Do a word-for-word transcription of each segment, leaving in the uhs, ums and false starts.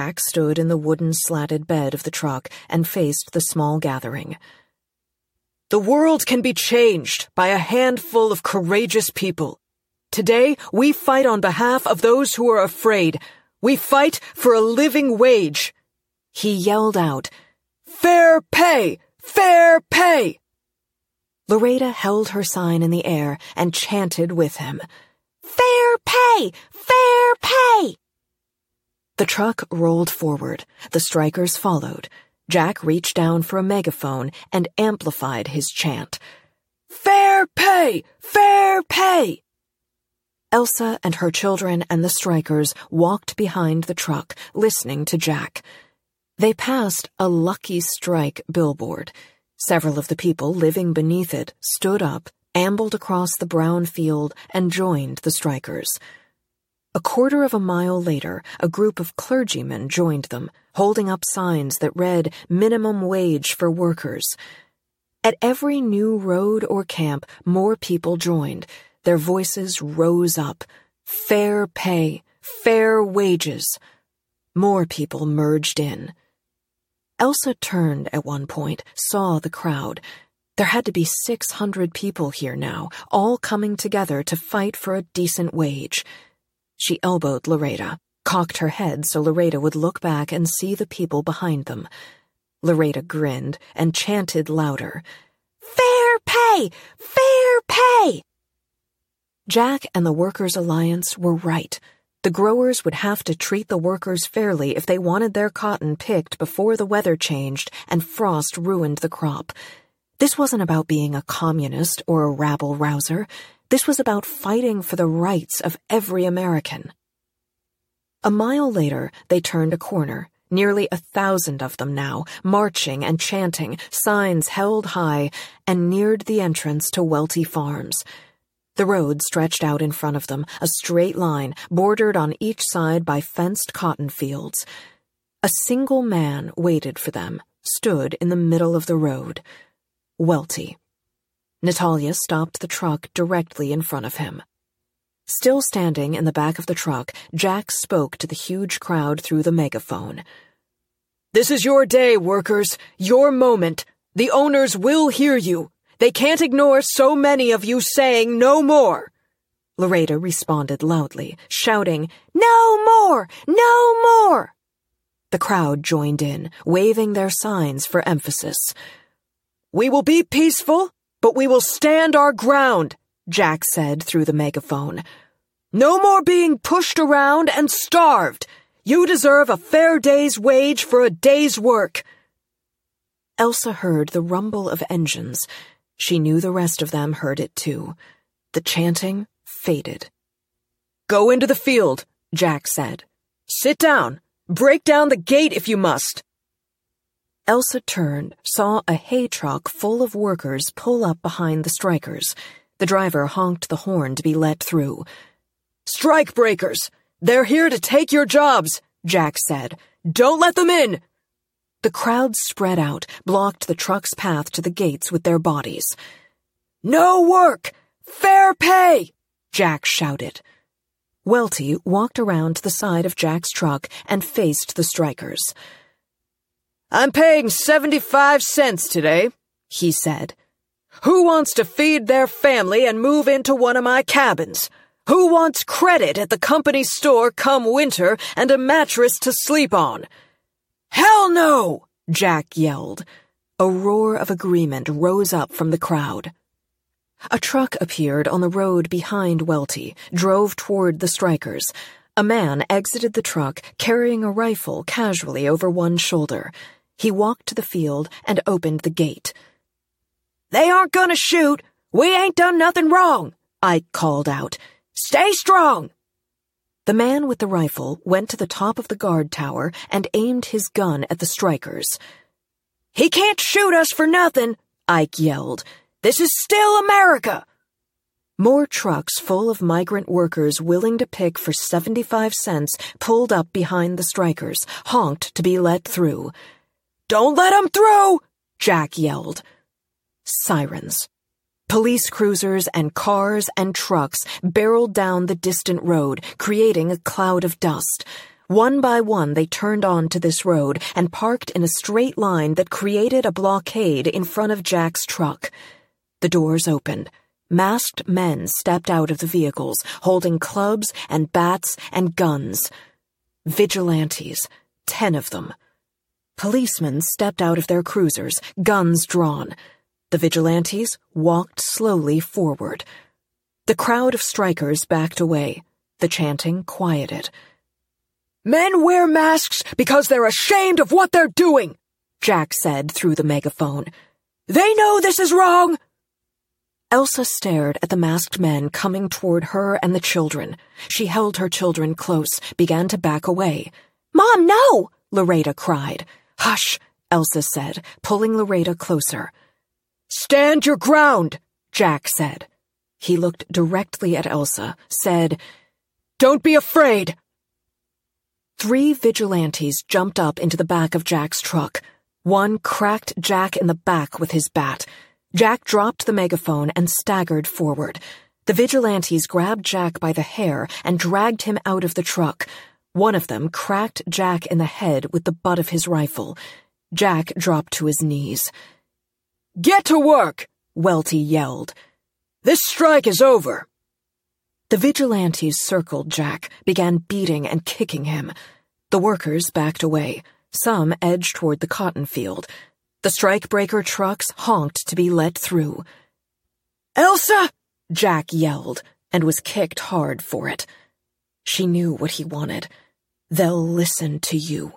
Jack stood in the wooden slatted bed of the truck and faced the small gathering. The world can be changed by a handful of courageous people. Today, we fight on behalf of those who are afraid. We fight for a living wage. He yelled out, Fair pay! Fair pay! Loretta held her sign in the air and chanted with him, Fair pay! Fair pay! The truck rolled forward. The strikers followed. Jack reached down for a megaphone and amplified his chant. Fair pay! Fair pay! Elsa and her children and the strikers walked behind the truck, listening to Jack. They passed a Lucky Strike billboard. Several of the people living beneath it stood up, ambled across the brown field, and joined the strikers. A quarter of a mile later, a group of clergymen joined them, holding up signs that read minimum wage for workers. At every new road or camp, more people joined. Their voices rose up. Fair pay, fair wages. More people merged in. Elsa turned at one point, saw the crowd. There had to be six hundred people here now, all coming together to fight for a decent wage. She elbowed Loretta, cocked her head so Loretta would look back and see the people behind them. Loretta grinned and chanted louder, Fair pay! Fair pay! Jack and the Workers' Alliance were right. The growers would have to treat the workers fairly if they wanted their cotton picked before the weather changed and frost ruined the crop. This wasn't about being a communist or a rabble-rouser. This was about fighting for the rights of every American. A mile later, they turned a corner, nearly a thousand of them now, marching and chanting, signs held high, and neared the entrance to Welty Farms. The road stretched out in front of them, a straight line, bordered on each side by fenced cotton fields. A single man waited for them, stood in the middle of the road. Welty. Natalia stopped the truck directly in front of him. Still standing in the back of the truck, Jack spoke to the huge crowd through the megaphone. This is your day, workers, your moment. The owners will hear you. They can't ignore so many of you saying no more. Loretta responded loudly, shouting, No more! No more! The crowd joined in, waving their signs for emphasis. We will be peaceful, but we will stand our ground, Jack said through the megaphone. No more being pushed around and starved. You deserve a fair day's wage for a day's work. Elsa heard the rumble of engines. She knew the rest of them heard it too. The chanting faded. Go into the field, Jack said. Sit down. Break down the gate if you must. Elsa turned, saw a hay truck full of workers pull up behind the strikers. The driver honked the horn to be let through. Strike breakers! They're here to take your jobs, Jack said. Don't let them in! The crowd spread out, blocked the truck's path to the gates with their bodies. No work! Fair pay! Jack shouted. Welty walked around to the side of Jack's truck and faced the strikers. I'm paying seventy-five cents today, he said. Who wants to feed their family and move into one of my cabins? Who wants credit at the company store come winter and a mattress to sleep on? Hell no! Jack yelled. A roar of agreement rose up from the crowd. A truck appeared on the road behind Welty, drove toward the strikers. A man exited the truck carrying a rifle casually over one shoulder. He walked to the field and opened the gate. They aren't gonna shoot. We ain't done nothing wrong, Ike called out. Stay strong! The man with the rifle went to the top of the guard tower and aimed his gun at the strikers. He can't shoot us for nothing, Ike yelled. This is still America! More trucks full of migrant workers willing to pick for seventy-five cents pulled up behind the strikers, honked to be let through. Don't let 'em through! Jack yelled. Sirens. Police cruisers and cars and trucks barreled down the distant road, creating a cloud of dust. One by one, they turned onto this road and parked in a straight line that created a blockade in front of Jack's truck. The doors opened. Masked men stepped out of the vehicles, holding clubs and bats and guns. Vigilantes, ten of them. Policemen stepped out of their cruisers, guns drawn. The vigilantes walked slowly forward. The crowd of strikers backed away. The chanting quieted. "Men wear masks because they're ashamed of what they're doing," Jack said through the megaphone. "They know this is wrong." Elsa stared at the masked men coming toward her and the children. She held her children close, began to back away. "Mom, no!" Loretta cried. "Hush," Elsa said, pulling Loretta closer. "Stand your ground," Jack said. He looked directly at Elsa, said, "Don't be afraid." Three vigilantes jumped up into the back of Jack's truck. One cracked Jack in the back with his bat. Jack dropped the megaphone and staggered forward. The vigilantes grabbed Jack by the hair and dragged him out of the truck. One of them cracked Jack in the head with the butt of his rifle. Jack dropped to his knees. "Get to work," Welty yelled. "This strike is over." The vigilantes circled Jack, began beating and kicking him. The workers backed away. Some edged toward the cotton field. The strikebreaker trucks honked to be let through. "Elsa!" Jack yelled, and was kicked hard for it. She knew what he wanted. They'll listen to you.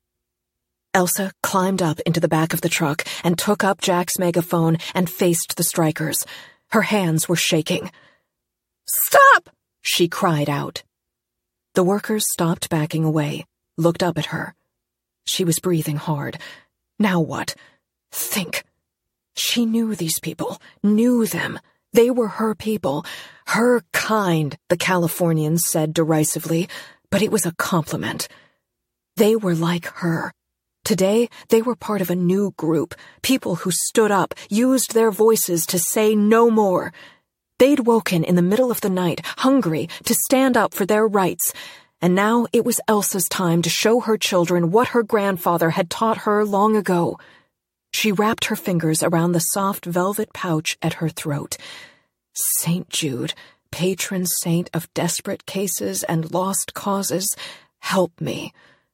Elsa climbed up into the back of the truck and took up Jack's megaphone and faced the strikers. Her hands were shaking. "Stop!" she cried out. The workers stopped backing away, looked up at her. She was breathing hard. Now what? Think. She knew these people, knew them. They were her people, her kind, the Californians said derisively, but it was a compliment. They were like her. Today, they were part of a new group, people who stood up, used their voices to say no more. They'd woken in the middle of the night, hungry, to stand up for their rights, and now it was Elsa's time to show her children what her grandfather had taught her long ago. She wrapped her fingers around the soft velvet pouch at her throat. Saint Jude, patron saint of desperate cases and lost causes, help me.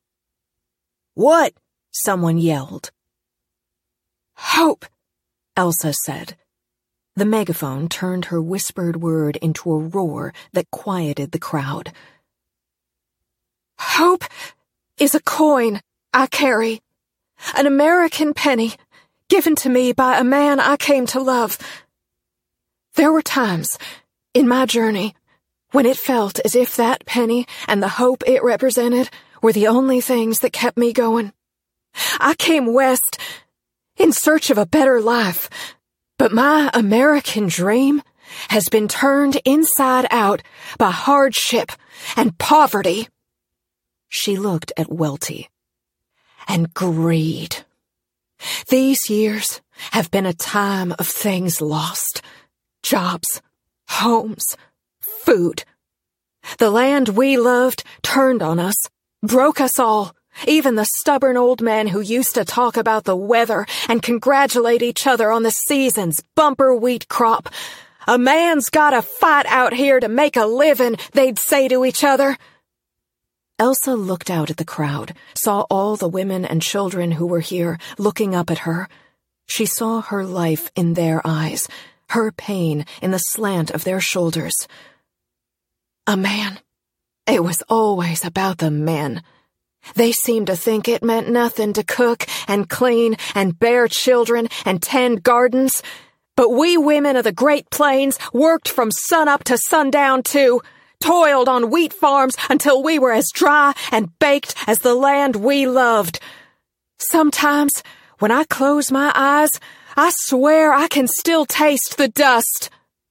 "What?" someone yelled. "Hope," Elsa said. The megaphone turned her whispered word into a roar that quieted the crowd. "Hope is a coin I carry, an American penny given to me by a man I came to love. There were times in my journey when it felt as if that penny and the hope it represented were the only things that kept me going. I came west in search of a better life, but my American dream has been turned inside out by hardship and poverty." She looked at Welty. "And greed. These years have been a time of things lost. Jobs, homes, food. The land we loved turned on us, broke us all, even the stubborn old men who used to talk about the weather and congratulate each other on the season's bumper wheat crop. A man's gotta fight out here to make a living, they'd say to each other." Elsa looked out at the crowd, saw all the women and children who were here looking up at her. She saw her life in their eyes, her pain in the slant of their shoulders. A man. It was always about the men. They seemed to think it meant nothing to cook and clean and bear children and tend gardens. But we women of the Great Plains worked from sunup to sundown too, toiled on wheat farms until we were as dry and baked as the land we loved. Sometimes, when I close my eyes, I swear I can still taste the dust."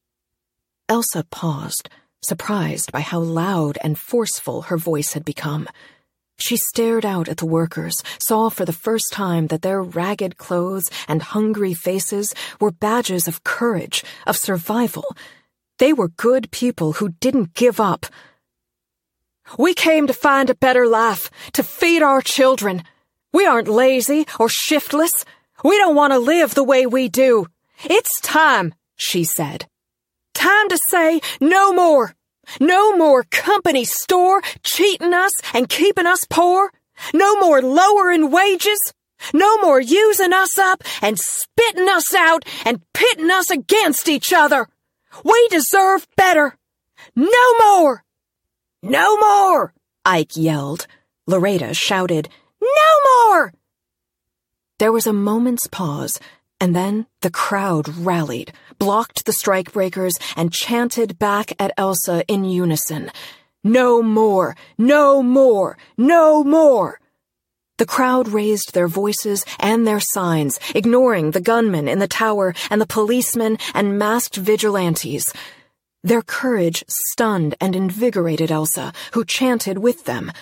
Elsa paused, surprised by how loud and forceful her voice had become. She stared out at the workers, saw for the first time that their ragged clothes and hungry faces were badges of courage, of survival. They were good people who didn't give up. We came to find a better life, to feed our children. We aren't lazy or shiftless. We don't want to live the way we do. It's time, she said. Time to say no more. No more company store cheating us and keeping us poor. No more lowering wages. No more using us up and spitting us out and pitting us against each other. We deserve better. No more. No more, Ike yelled. Loretta shouted, no more! There was a moment's pause, and then the crowd rallied, blocked the strikebreakers, and chanted back at Elsa in unison. No more! No more! No more! The crowd raised their voices and their signs, ignoring the gunmen in the tower and the policemen and masked vigilantes. Their courage stunned and invigorated Elsa, who chanted with them.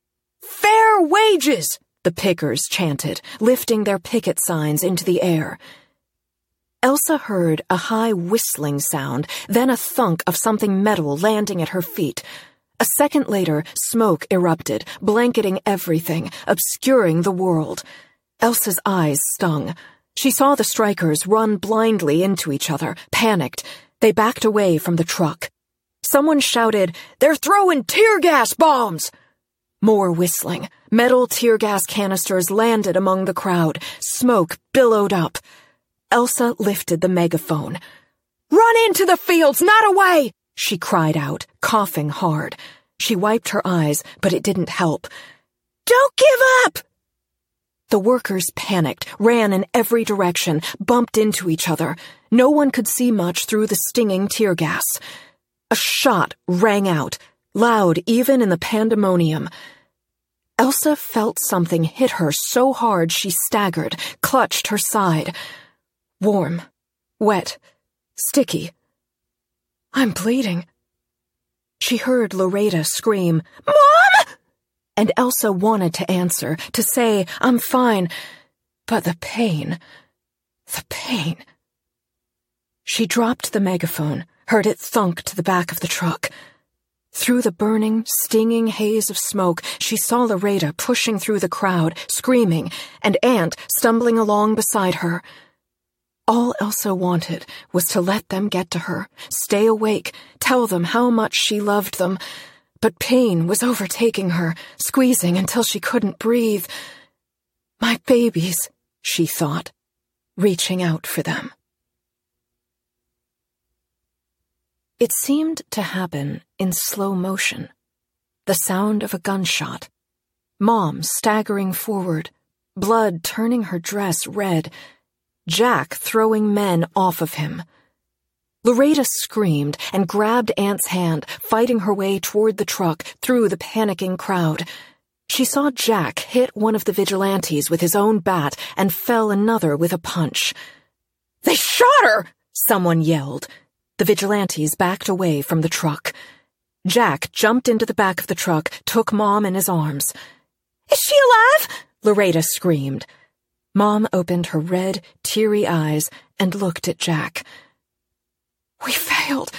Fair wages! The pickers chanted, lifting their picket signs into the air. Elsa heard a high whistling sound, then a thunk of something metal landing at her feet. A second later, smoke erupted, blanketing everything, obscuring the world. Elsa's eyes stung. She saw the strikers run blindly into each other, panicked. They backed away from the truck. Someone shouted, "They're throwing tear gas bombs!" More whistling. Metal tear gas canisters landed among the crowd. Smoke billowed up. Elsa lifted the megaphone. "Run into the fields, not away!" she cried out, coughing hard. She wiped her eyes, but it didn't help. "Don't give up!" The workers panicked, ran in every direction, bumped into each other. No one could see much through the stinging tear gas. A shot rang out, loud even in the pandemonium. Elsa felt something hit her so hard she staggered, clutched her side. Warm, wet, sticky. "I'm bleeding." She heard Loretta scream, "Mom!" And Elsa wanted to answer, to say, "I'm fine," but the pain, the pain. She dropped the megaphone, heard it thunk to the back of the truck. Through the burning, stinging haze of smoke, she saw Loretta pushing through the crowd, screaming, and Aunt stumbling along beside her. All Elsa wanted was to let them get to her, stay awake, tell them how much she loved them. But pain was overtaking her, squeezing until she couldn't breathe. "My babies," she thought, reaching out for them. It seemed to happen in slow motion. The sound of a gunshot. Mom staggering forward, blood turning her dress red. Jack throwing men off of him. Loretta screamed and grabbed Aunt's hand, fighting her way toward the truck through the panicking crowd. She saw Jack hit one of the vigilantes with his own bat and fell another with a punch. "They shot her!" someone yelled. The vigilantes backed away from the truck. Jack jumped into the back of the truck, took Mom in his arms. "Is she alive?" Loretta screamed. Mom opened her red, teary eyes and looked at Jack. "We failed."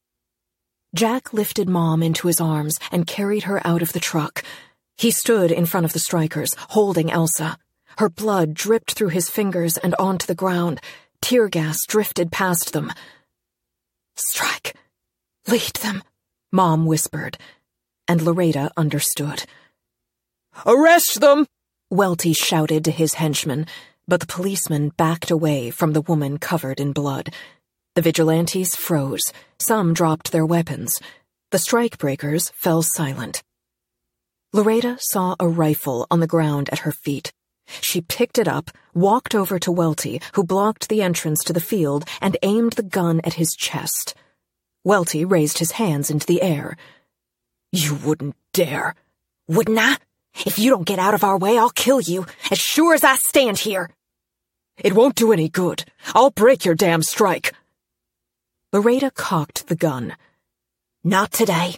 Jack lifted Mom into his arms and carried her out of the truck. He stood in front of the strikers, holding Elsa. Her blood dripped through his fingers and onto the ground. Tear gas drifted past them. "Strike. Lead them," Mom whispered, and Loretta understood. "Arrest them!" Welty shouted to his henchmen, but the policeman backed away from the woman covered in blood. The vigilantes froze. Some dropped their weapons. The strikebreakers fell silent. Loretta saw a rifle on the ground at her feet. She picked it up, walked over to Welty, who blocked the entrance to the field, and aimed the gun at his chest. Welty raised his hands into the air. "You wouldn't dare." "Wouldn't I? If you don't get out of our way, I'll kill you, as sure as I stand here." "It won't do any good. I'll break your damn strike." Loretta cocked the gun. "Not today."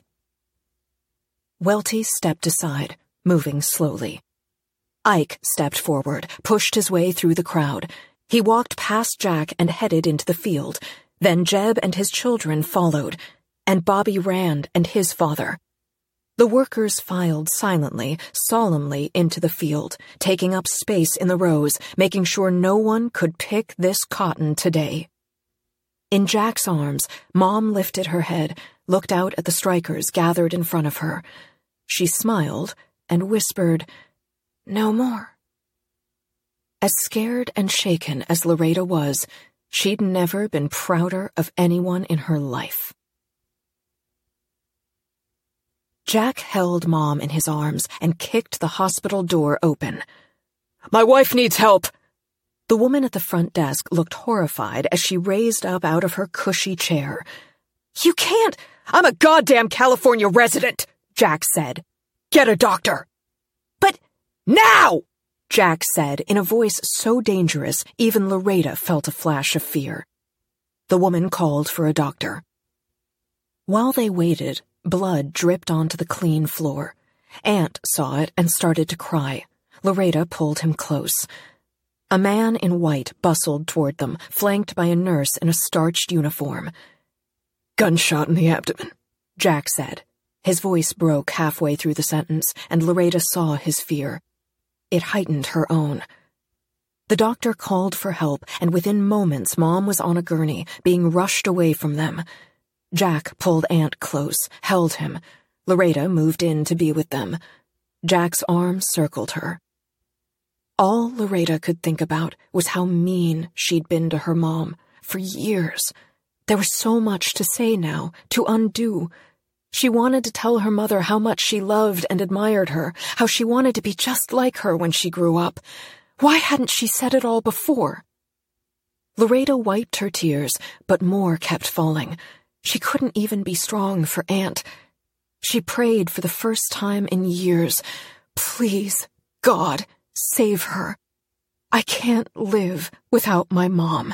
Welty stepped aside, moving slowly. Ike stepped forward, pushed his way through the crowd. He walked past Jack and headed into the field. Then Jeb and his children followed, and Bobby Rand and his father. The workers filed silently, solemnly into the field, taking up space in the rows, making sure no one could pick this cotton today. In Jack's arms, Mom lifted her head, looked out at the strikers gathered in front of her. She smiled and whispered, "No more." As scared and shaken as Loretta was, she'd never been prouder of anyone in her life. Jack held Mom in his arms and kicked the hospital door open. "My wife needs help!" The woman at the front desk looked horrified as she raised up out of her cushy chair. "You can't! I'm a goddamn California resident!" Jack said. "Get a doctor!" "But now!" Jack said in a voice so dangerous even Loretta felt a flash of fear. The woman called for a doctor. While they waited, blood dripped onto the clean floor. Aunt saw it and started to cry. Loretta pulled him close. A man in white bustled toward them, flanked by a nurse in a starched uniform. "Gunshot in the abdomen," Jack said. His voice broke halfway through the sentence, and Loretta saw his fear. It heightened her own. The doctor called for help, and within moments Mom was on a gurney, being rushed away from them. Jack pulled Aunt close, held him. Loretta moved in to be with them. Jack's arms circled her. All Loretta could think about was how mean she'd been to her mom for years. There was so much to say now, to undo. She wanted to tell her mother how much she loved and admired her, how she wanted to be just like her when she grew up. Why hadn't she said it all before? Loretta wiped her tears, but more kept falling. She couldn't even be strong for Aunt. She prayed for the first time in years, "Please, God, save her. I can't live without my mom."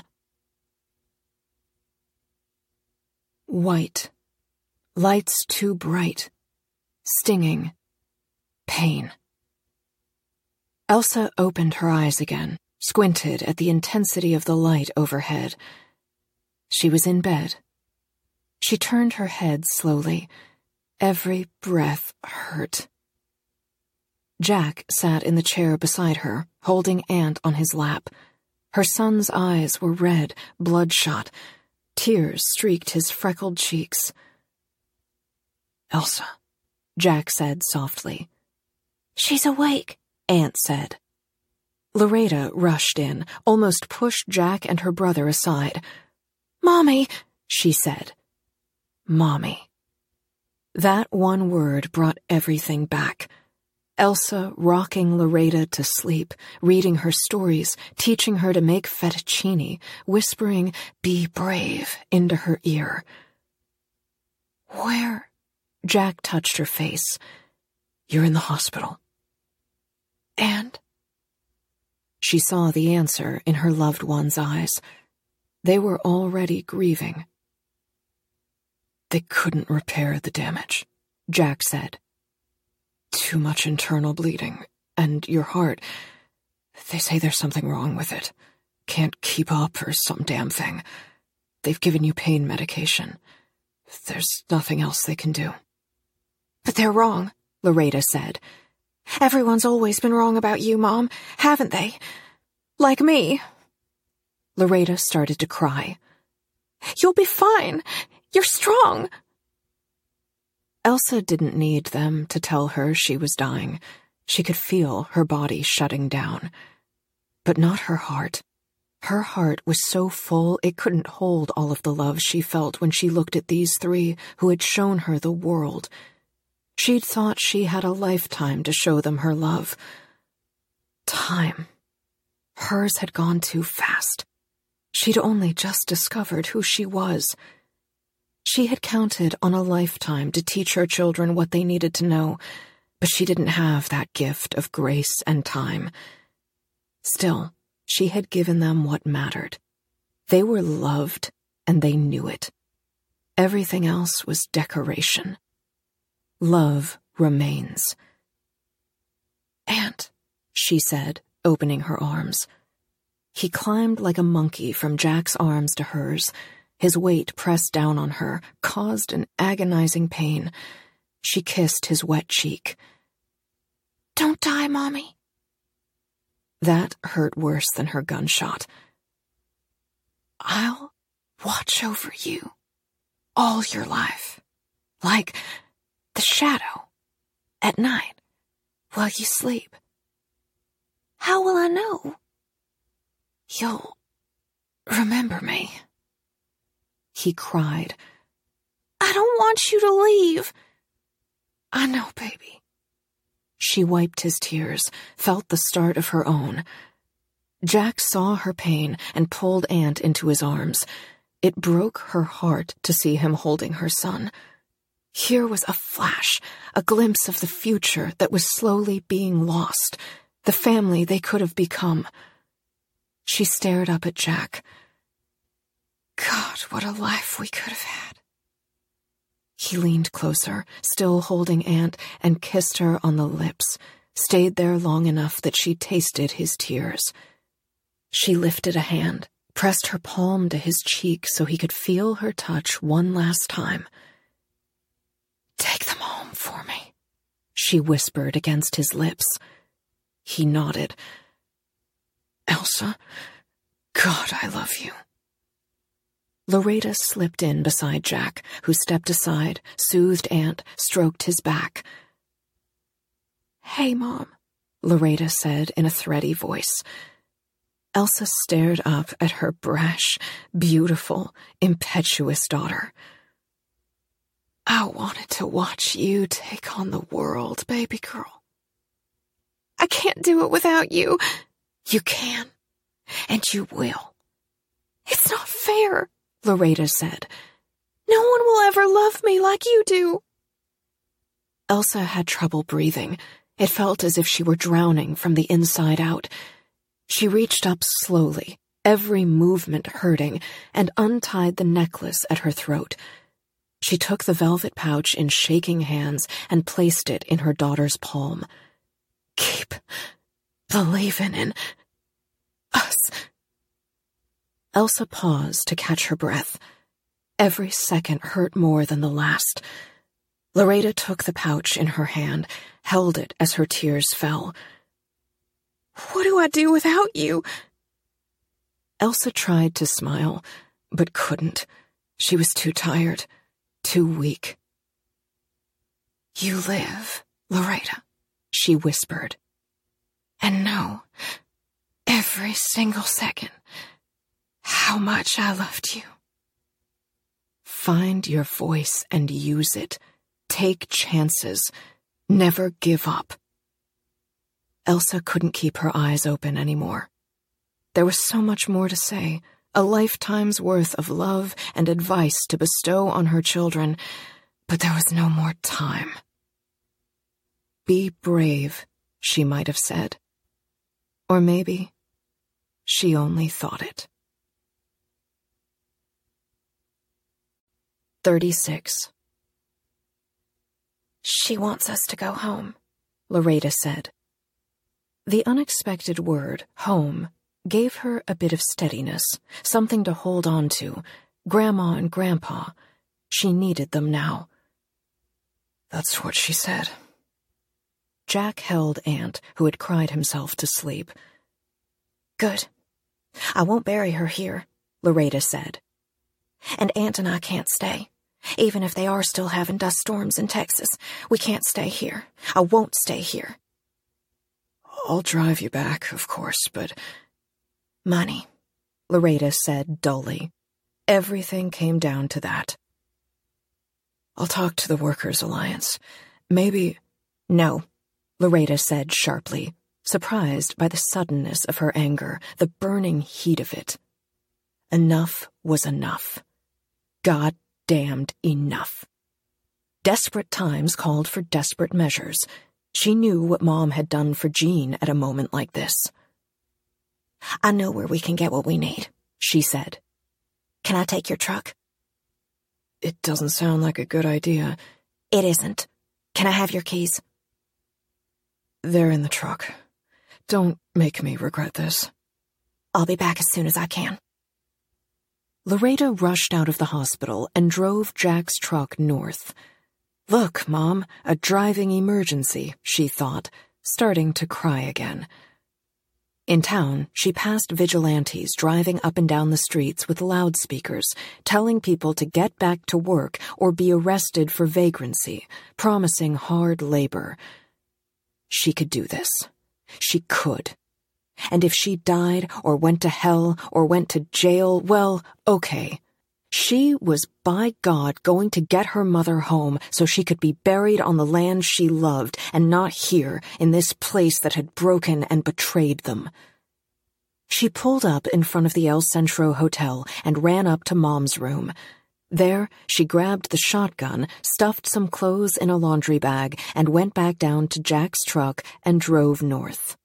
White. Lights too bright. Stinging. Pain. Elsa opened her eyes again, squinted at the intensity of the light overhead. She was in bed. She turned her head slowly. Every breath hurt. Jack sat in the chair beside her, holding Aunt on his lap. Her son's eyes were red, bloodshot. Tears streaked his freckled cheeks. "Elsa," Jack said softly. "She's awake," Aunt said. Loretta rushed in, almost pushed Jack and her brother aside. "Mommy," she said. Mommy. That one word brought everything back. Elsa rocking Loretta to sleep, reading her stories, teaching her to make fettuccine, whispering, "Be brave," into her ear. "Where?" Jack touched her face. "You're in the hospital." "And?" She saw the answer in her loved one's eyes. They were already grieving. "They couldn't repair the damage," Jack said. "Too much internal bleeding, and your heart, they say there's something wrong with it. Can't keep up or some damn thing. They've given you pain medication. There's nothing else they can do." "But they're wrong," Loretta said. "Everyone's always been wrong about you, Mom, haven't they? Like me." Loretta started to cry. "You'll be fine. You're strong." Elsa didn't need them to tell her she was dying. She could feel her body shutting down. But not her heart. Her heart was so full it couldn't hold all of the love she felt when she looked at these three who had shown her the world. She'd thought she had a lifetime to show them her love. Time. Hers had gone too fast. She'd only just discovered who she was. She had counted on a lifetime to teach her children what they needed to know, but she didn't have that gift of grace and time. Still, she had given them what mattered. They were loved, and they knew it. Everything else was decoration. Love remains. "Aunt," she said, opening her arms. He climbed like a monkey from Jack's arms to hers. His weight pressed down on her, caused an agonizing pain. She kissed his wet cheek. Don't die, Mommy. That hurt worse than her gunshot. I'll watch over you all your life, like the shadow at night while you sleep. How will I know? You'll remember me. He cried. I don't want you to leave. I know, baby. She wiped his tears, felt the start of her own. Jack saw her pain and pulled Aunt into his arms. It broke her heart to see him holding her son. Here was a flash, a glimpse of the future that was slowly being lost, the family they could have become. She stared up at Jack. God, what a life we could have had. He leaned closer, still holding Aunt, and kissed her on the lips, stayed there long enough that she tasted his tears. She lifted a hand, pressed her palm to his cheek so he could feel her touch one last time. Take them home for me, she whispered against his lips. He nodded. Elsa, God, I love you. Loretta slipped in beside Jack, who stepped aside, soothed Aunt, stroked his back. Hey, Mom, Loretta said in a thready voice. Elsa stared up at her brash, beautiful, impetuous daughter. I wanted to watch you take on the world, baby girl. I can't do it without you. You can, and you will. It's not fair, Loretta said. No one will ever love me like you do. Elsa had trouble breathing. It felt as if she were drowning from the inside out. She reached up slowly, every movement hurting, and untied the necklace at her throat. She took the velvet pouch in shaking hands and placed it in her daughter's palm. Keep believing in us. Elsa paused to catch her breath. Every second hurt more than the last. Loretta took the pouch in her hand, held it as her tears fell. What do I do without you? Elsa tried to smile, but couldn't. She was too tired, too weak. You live, Loretta, she whispered. And know, every single second, how much I loved you. Find your voice and use it. Take chances. Never give up. Elsa couldn't keep her eyes open anymore. There was so much more to say, a lifetime's worth of love and advice to bestow on her children, but there was no more time. Be brave, she might have said. Or maybe she only thought it. thirty-six. She wants us to go home, Loretta said. The unexpected word, home, gave her a bit of steadiness, something to hold on to. Grandma and Grandpa. She needed them now. That's what she said. Jack held Aunt, who had cried himself to sleep. Good. I won't bury her here, Loretta said. And Aunt and I can't stay. Even if they are still having dust storms in Texas, we can't stay here. I won't stay here. I'll drive you back, of course, but... Money, Loretta said dully. Everything came down to that. I'll talk to the Workers' Alliance. Maybe... No, Loretta said sharply, surprised by the suddenness of her anger, the burning heat of it. Enough was enough. God-damned enough. Desperate times called for desperate measures. She knew what Mom had done for Jean at a moment like this. I know where we can get what we need, she said. Can I take your truck? It doesn't sound like a good idea. It isn't. Can I have your keys? They're in the truck. Don't make me regret this. I'll be back as soon as I can. Loretta rushed out of the hospital and drove Jack's truck north. Look, Mom, a driving emergency, she thought, starting to cry again. In town, she passed vigilantes driving up and down the streets with loudspeakers, telling people to get back to work or be arrested for vagrancy, promising hard labor. She could do this. She could. And if she died or went to hell or went to jail, well, okay. She was, by God, going to get her mother home so she could be buried on the land she loved and not here in this place that had broken and betrayed them. She pulled up in front of the El Centro Hotel and ran up to Mom's room. There, she grabbed the shotgun, stuffed some clothes in a laundry bag, and went back down to Jack's truck and drove north.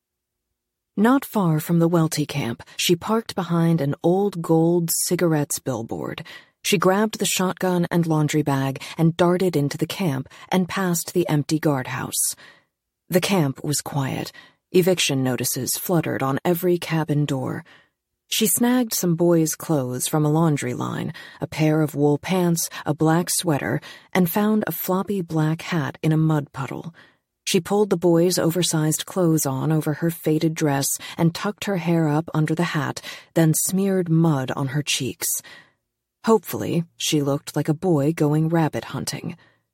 Not far from the Welty camp, she parked behind an old gold cigarettes billboard. She grabbed the shotgun and laundry bag and darted into the camp and past the empty guardhouse. The camp was quiet. Eviction notices fluttered on every cabin door. She snagged some boys' clothes from a laundry line, a pair of wool pants, a black sweater, and found a floppy black hat in a mud puddle. She pulled the boys' oversized clothes on over her faded dress and tucked her hair up under the hat, then smeared mud on her cheeks. Hopefully, she looked like a boy going rabbit hunting.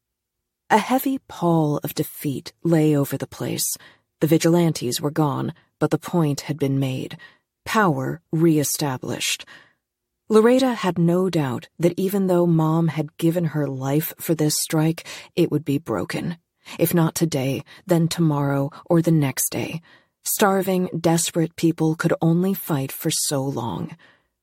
A heavy pall of defeat lay over the place. The vigilantes were gone, but the point had been made. Power re-established. Loretta had no doubt that even though Mom had given her life for this strike, it would be broken. If not today, then tomorrow or the next day. Starving, desperate people could only fight for so long.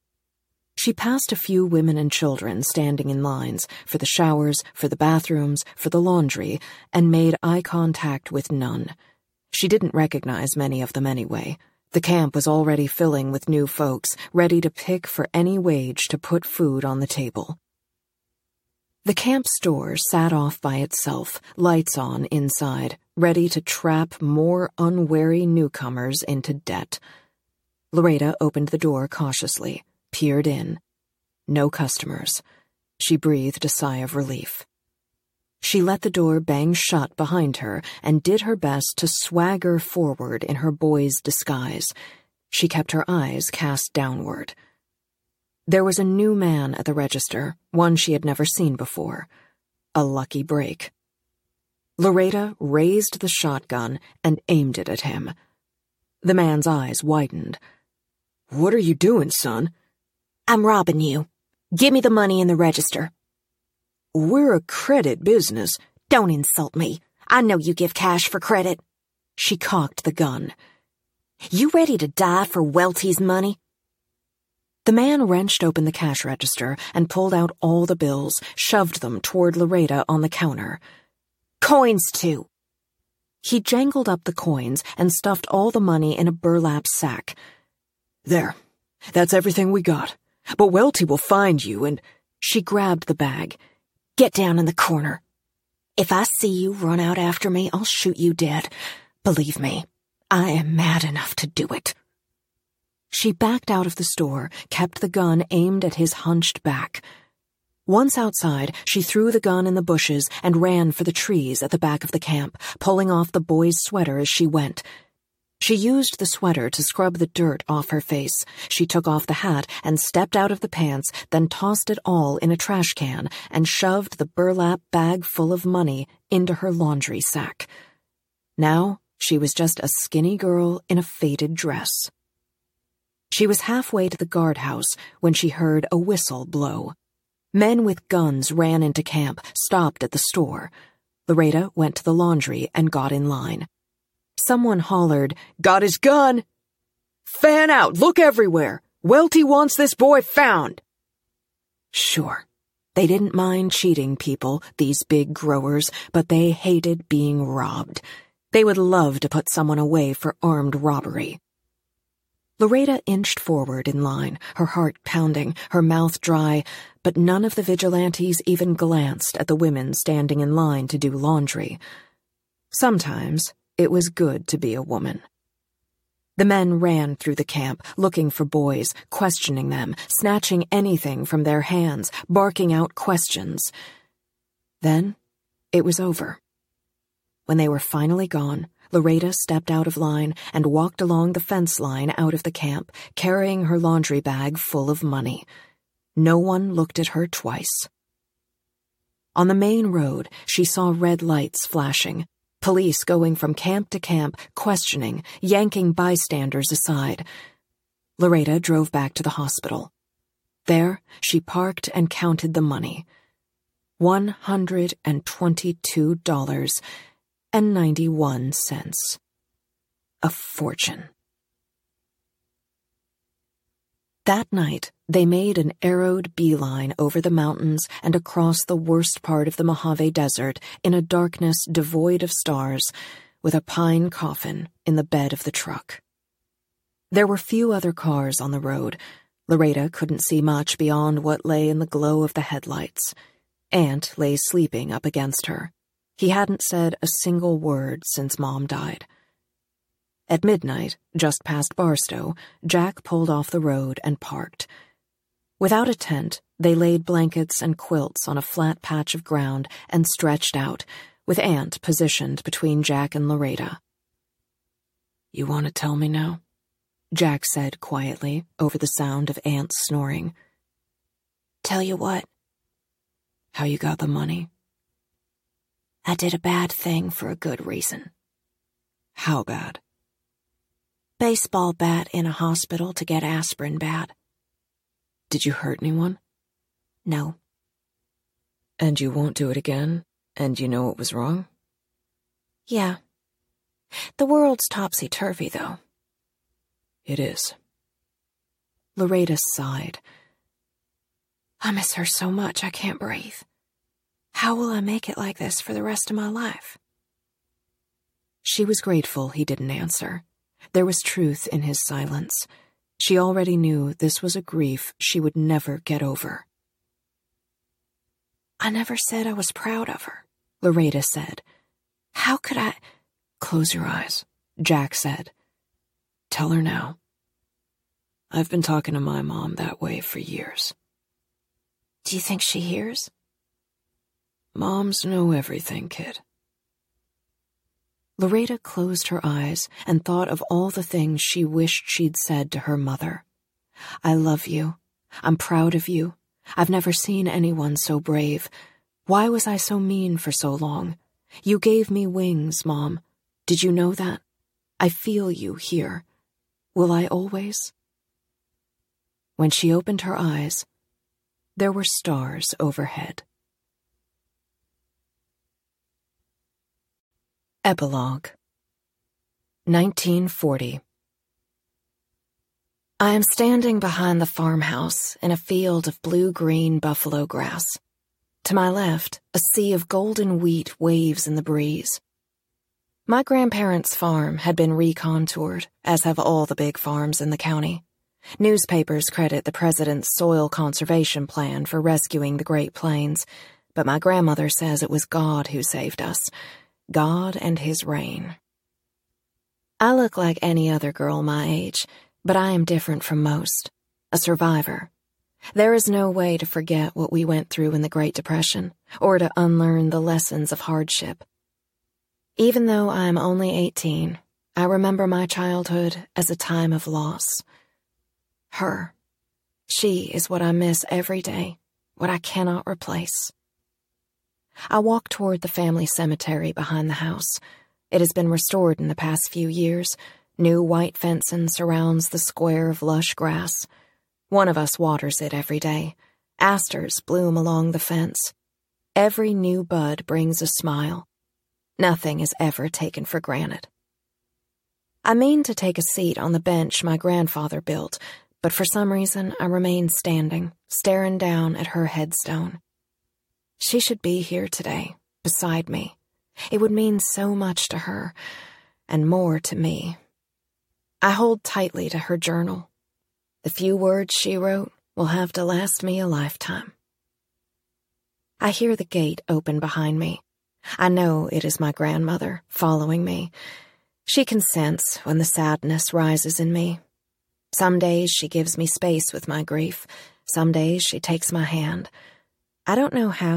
She passed a few women and children standing in lines for the showers, for the bathrooms, for the laundry, and made eye contact with none. She didn't recognize many of them anyway. The camp was already filling with new folks, ready to pick for any wage to put food on the table. The camp store sat off by itself, lights on inside, ready to trap more unwary newcomers into debt. Loretta opened the door cautiously, peered in. No customers. She breathed a sigh of relief. She let the door bang shut behind her and did her best to swagger forward in her boy's disguise. She kept her eyes cast downward. There was a new man at the register, one she had never seen before. A lucky break. Loretta raised the shotgun and aimed it at him. The man's eyes widened. "What are you doing, son?" "I'm robbing you. Give me the money in the register." "We're a credit business." "Don't insult me. I know you give cash for credit." She cocked the gun. "You ready to die for Welty's money?" The man wrenched open the cash register and pulled out all the bills, shoved them toward Loretta on the counter. "Coins, too." He jangled up the coins and stuffed all the money in a burlap sack. "There. That's everything we got. But Welty will find you and—" She grabbed the bag. "Get down in the corner. If I see you run out after me, I'll shoot you dead. Believe me, I am mad enough to do it." She backed out of the store, kept the gun aimed at his hunched back. Once outside, she threw the gun in the bushes and ran for the trees at the back of the camp, pulling off the boy's sweater as she went. She used the sweater to scrub the dirt off her face. She took off the hat and stepped out of the pants, then tossed it all in a trash can and shoved the burlap bag full of money into her laundry sack. Now, she was just a skinny girl in a faded dress. She was halfway to the guardhouse when she heard a whistle blow. Men with guns ran into camp, stopped at the store. Loretta went to the laundry and got in line. Someone hollered, "Got his gun! Fan out! Look everywhere! Welty wants this boy found!" Sure. They didn't mind cheating people, these big growers, but they hated being robbed. They would love to put someone away for armed robbery. Loretta inched forward in line, her heart pounding, her mouth dry, but none of the vigilantes even glanced at the women standing in line to do laundry. Sometimes it was good to be a woman. The men ran through the camp, looking for boys, questioning them, snatching anything from their hands, barking out questions. Then It was over. When they were finally gone, Loretta stepped out of line and walked along the fence line out of the camp, carrying her laundry bag full of money. No one looked at her twice. On the main road, she saw red lights flashing, police going from camp to camp, questioning, yanking bystanders aside. Loretta drove back to the hospital. There, she parked and counted the money. One hundred twenty-two dollars and ninety-one cents. A fortune. That night, they made an arrowed beeline over the mountains and across the worst part of the Mojave Desert in a darkness devoid of stars, with a pine coffin in the bed of the truck. There were few other cars on the road. Loretta couldn't see much beyond what lay in the glow of the headlights. Ant lay sleeping up against her. He hadn't said a single word since Mom died. At midnight, just past Barstow, Jack pulled off the road and parked. Without a tent, they laid blankets and quilts on a flat patch of ground and stretched out, with Ant positioned between Jack and Loretta. "You want to tell me now?" Jack said quietly over the sound of Ant's snoring. "Tell you what?" "How you got the money?" "I did a bad thing for a good reason." "How bad?" "Baseball bat in a hospital to get aspirin bad." "Did you hurt anyone?" "No." "And you won't do it again? And you know it was wrong?" "Yeah. The world's topsy-turvy, though." "It is." Loretta sighed. "I miss her so much I can't breathe. How will I make it like this for the rest of my life?" She was grateful he didn't answer. There was truth in his silence. She already knew this was a grief she would never get over. "I never said I was proud of her," Loretta said. "How could I—" "Close your eyes," Jack said. "Tell her now. I've been talking to my mom that way for years." "Do you think she hears?" "Moms know everything, kid." Loretta closed her eyes and thought of all the things she wished she'd said to her mother. "I love you. I'm proud of you. I've never seen anyone so brave. Why was I so mean for so long? You gave me wings, Mom. Did you know that? I feel you here. Will I always?" When she opened her eyes, there were stars overhead. Epilogue. nineteen forty. I am standing behind the farmhouse in a field of blue-green buffalo grass. To my left, a sea of golden wheat waves in the breeze. My grandparents' farm had been recontoured, as have all the big farms in the county. Newspapers credit the president's soil conservation plan for rescuing the Great Plains, but my grandmother says it was God who saved us. God and his rain. I look like any other girl my age, but I am different from most. A survivor. There is no way to forget what we went through in the Great Depression, or to unlearn the lessons of hardship. Even though I am only eighteen, I remember my childhood as a time of loss. Her. She is what I miss every day, what I cannot replace. I walk toward the family cemetery behind the house. It has been restored in the past few years. New white fencing surrounds the square of lush grass. One of us waters it every day. Asters bloom along the fence. Every new bud brings a smile. Nothing is ever taken for granted. I mean to take a seat on the bench my grandfather built, but for some reason I remain standing, staring down at her headstone. She should be here today, beside me. It would mean so much to her, and more to me. I hold tightly to her journal. The few words she wrote will have to last me a lifetime. I hear the gate open behind me. I know it is my grandmother following me. She can sense when the sadness rises in me. Some days she gives me space with my grief. Some days she takes my hand. I don't know how,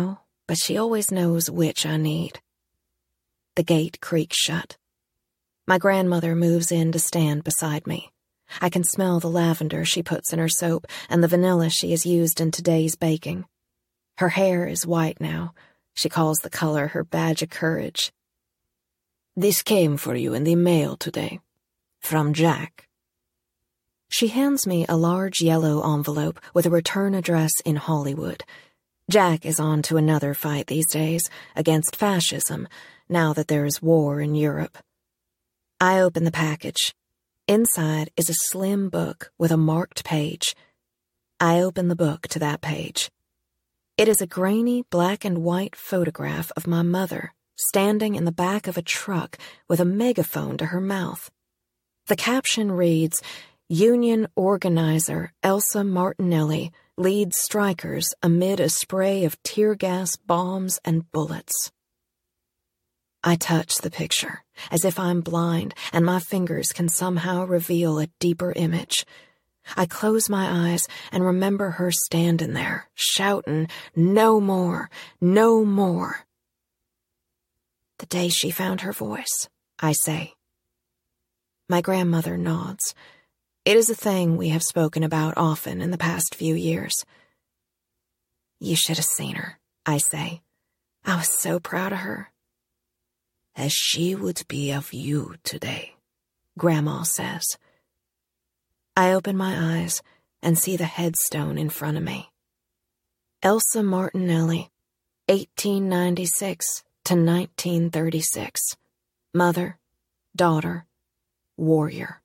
but she always knows which I need. The gate creaks shut. My grandmother moves in to stand beside me. I can smell the lavender she puts in her soap and the vanilla she has used in today's baking. Her hair is white now. She calls the color her badge of courage. "This came for you in the mail today. From Jack." She hands me a large yellow envelope with a return address in Hollywood. Jack is on to another fight these days, against fascism, now that there is war in Europe. I open the package. Inside is a slim book with a marked page. I open the book to that page. It is a grainy black and white photograph of my mother standing in the back of a truck with a megaphone to her mouth. The caption reads, "Union organizer Elsa Martinelli leads strikers amid a spray of tear gas, bombs, and bullets." I touch the picture, as if I'm blind and my fingers can somehow reveal a deeper image. I close my eyes and remember her standing there, shouting, "No more, no more." "The day she found her voice," I say. My grandmother nods. It is a thing we have spoken about often in the past few years. "You should have seen her," I say. "I was so proud of her." "As she would be of you today," Grandma says. I open my eyes and see the headstone in front of me. Elsa Martinelli, eighteen ninety-six to nineteen thirty-six. Mother, daughter, warrior.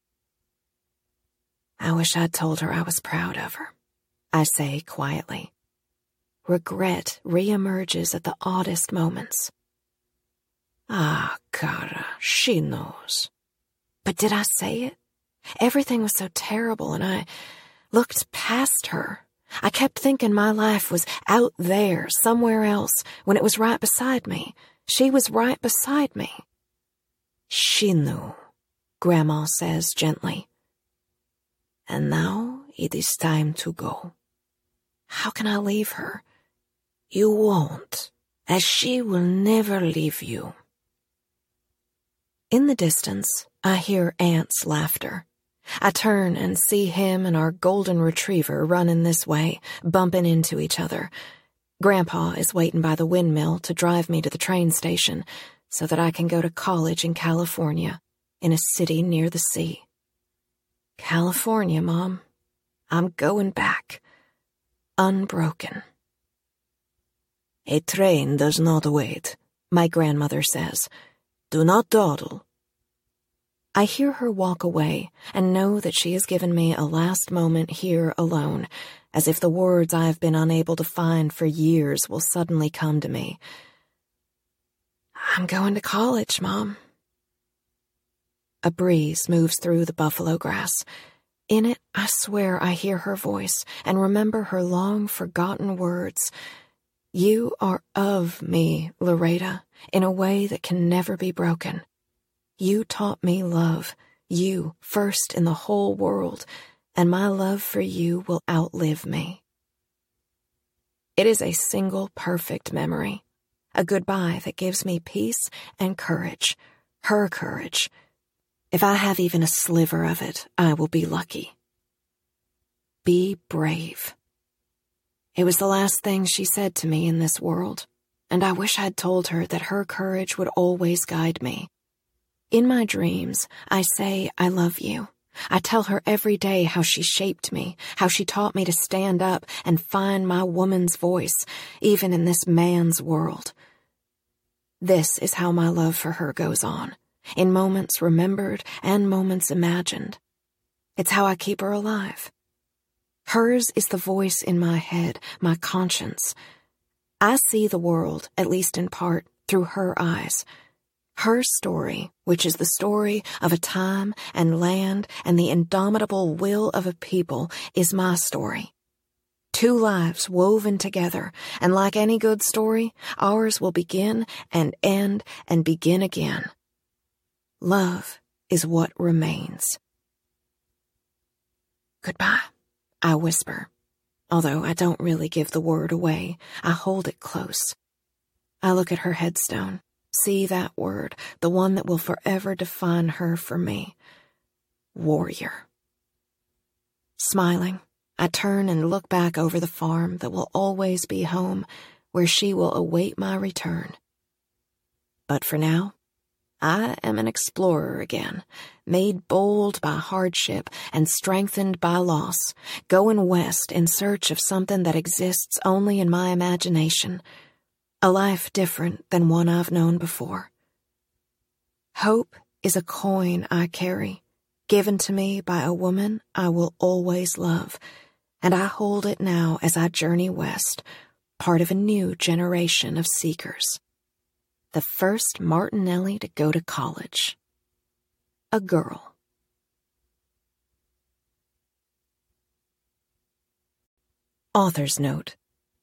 I wish I'd told her I was proud of her, I say quietly. Regret reemerges at the oddest moments. Ah, cara, she knows. But did I say it? Everything was so terrible, and I looked past her. I kept thinking my life was out there, somewhere else, when it was right beside me. She was right beside me. She knew, Grandma says gently. And now it is time to go. How can I leave her? You won't, as she will never leave you. In the distance, I hear Aunt's laughter. I turn and see him and our golden retriever running this way, bumping into each other. Grandpa is waiting by the windmill to drive me to the train station so that I can go to college in California, in a city near the sea. California, Mom. I'm going back. Unbroken. A train does not wait, my grandmother says. Do not dawdle. I hear her walk away and know that she has given me a last moment here alone, as if the words I have been unable to find for years will suddenly come to me. I'm going to college, Mom. A breeze moves through the buffalo grass. In it, I swear I hear her voice and remember her long-forgotten words. You are of me, Loretta, in a way that can never be broken. You taught me love, you first in the whole world, and my love for you will outlive me. It is a single perfect memory, a goodbye that gives me peace and courage, her courage. If I have even a sliver of it, I will be lucky. Be brave. It was the last thing she said to me in this world, and I wish I'd told her that her courage would always guide me. In my dreams, I say I love you. I tell her every day how she shaped me, how she taught me to stand up and find my woman's voice, even in this man's world. This is how my love for her goes on, in moments remembered and moments imagined. It's how I keep her alive. Hers is the voice in my head, my conscience. I see the world, at least in part, through her eyes. Her story, which is the story of a time and land and the indomitable will of a people, is my story. Two lives woven together, and like any good story, ours will begin and end and begin again. Love is what remains. Goodbye, I whisper. although I don't really give the word away. I hold it close. I look at her headstone, see that word, the one that will forever define her for me. Warrior. Smiling, I turn and look back over the farm that will always be home, where she will await my return. But for now, I am an explorer again, made bold by hardship and strengthened by loss, going west in search of something that exists only in my imagination, a life different than one I've known before. Hope is a coin I carry, given to me by a woman I will always love, and I hold it now as I journey west, part of a new generation of seekers. The first Martinelli to go to college. A girl. Author's note.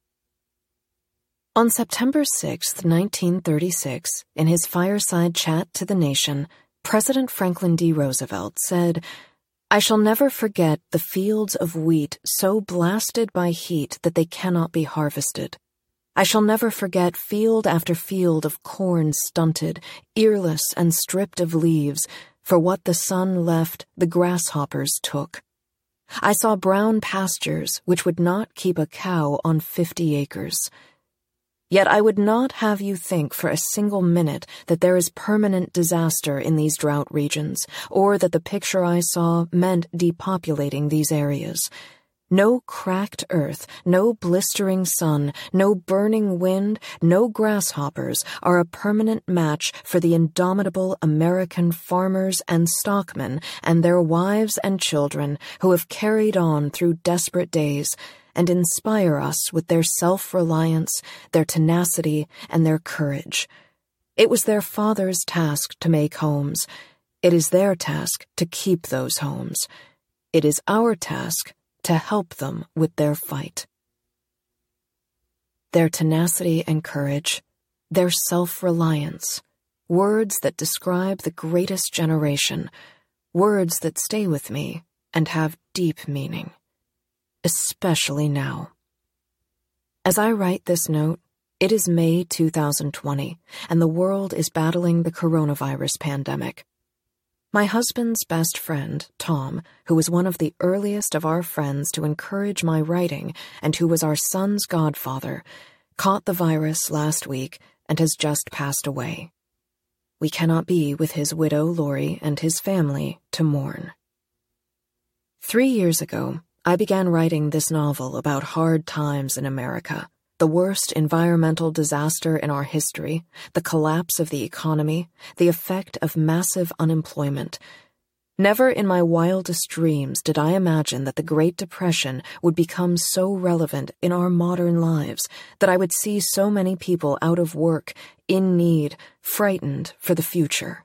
On September sixth, nineteen thirty-six, in his fireside chat to the nation, President Franklin D. Roosevelt said, "I shall never forget the fields of wheat so blasted by heat that they cannot be harvested. I shall never forget field after field of corn stunted, earless, and stripped of leaves, for what the sun left, the grasshoppers took. I saw brown pastures which would not keep a cow on fifty acres. Yet I would not have you think for a single minute that there is permanent disaster in these drought regions, or that the picture I saw meant depopulating these areas. No cracked earth, no blistering sun, no burning wind, no grasshoppers are a permanent match for the indomitable American farmers and stockmen and their wives and children who have carried on through desperate days and inspire us with their self-reliance, their tenacity, and their courage. It was their fathers' task to make homes. It is their task to keep those homes. It is our task to help them with their fight." Their tenacity and courage, their self-reliance, words that describe the greatest generation, words that stay with me and have deep meaning. Especially now. As I write this note, it is May two thousand twenty, and the world is battling the coronavirus pandemic. My husband's best friend, Tom, who was one of the earliest of our friends to encourage my writing and who was our son's godfather, caught the virus last week and has just passed away. We cannot be with his widow, Lori, and his family to mourn. Three years ago, I began writing this novel about hard times in America, the worst environmental disaster in our history, the collapse of the economy, the effect of massive unemployment. Never in my wildest dreams did I imagine that the Great Depression would become so relevant in our modern lives, that I would see so many people out of work, in need, frightened for the future.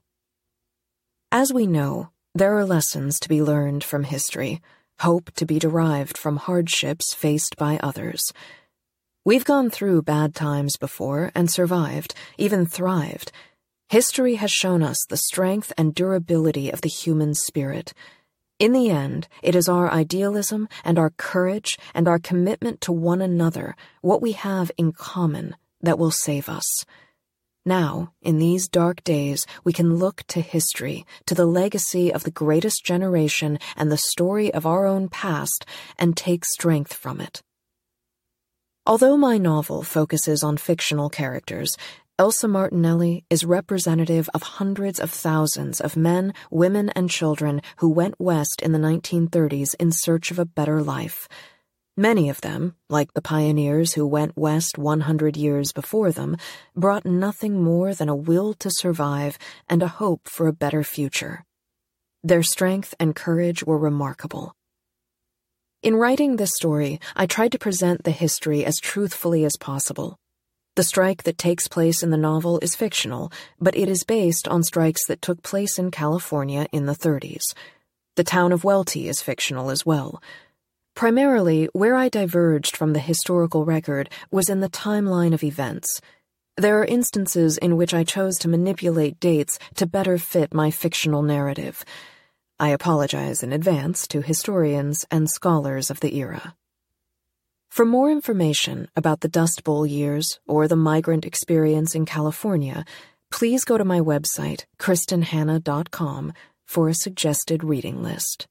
As we know, there are lessons to be learned from history, hope to be derived from hardships faced by others. We've gone through bad times before and survived, even thrived. History has shown us the strength and durability of the human spirit. In the end, it is our idealism and our courage and our commitment to one another, what we have in common, that will save us. Now, in these dark days, we can look to history, to the legacy of the greatest generation and the story of our own past, and take strength from it. Although my novel focuses on fictional characters, Elsa Martinelli is representative of hundreds of thousands of men, women, and children who went west in the nineteen thirties in search of a better life. Many of them, like the pioneers who went west one hundred years before them, brought nothing more than a will to survive and a hope for a better future. Their strength and courage were remarkable. In writing this story, I tried to present the history as truthfully as possible. The strike that takes place in the novel is fictional, but it is based on strikes that took place in California in the thirties. The town of Welty is fictional as well. Primarily, where I diverged from the historical record was in the timeline of events. There are instances in which I chose to manipulate dates to better fit my fictional narrative. I apologize in advance to historians and scholars of the era. For more information about the Dust Bowl years or the migrant experience in California, please go to my website, kristen hanna dot com, for a suggested reading list.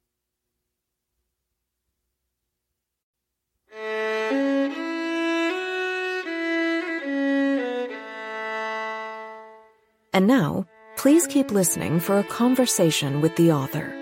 And now, please keep listening for a conversation with the author.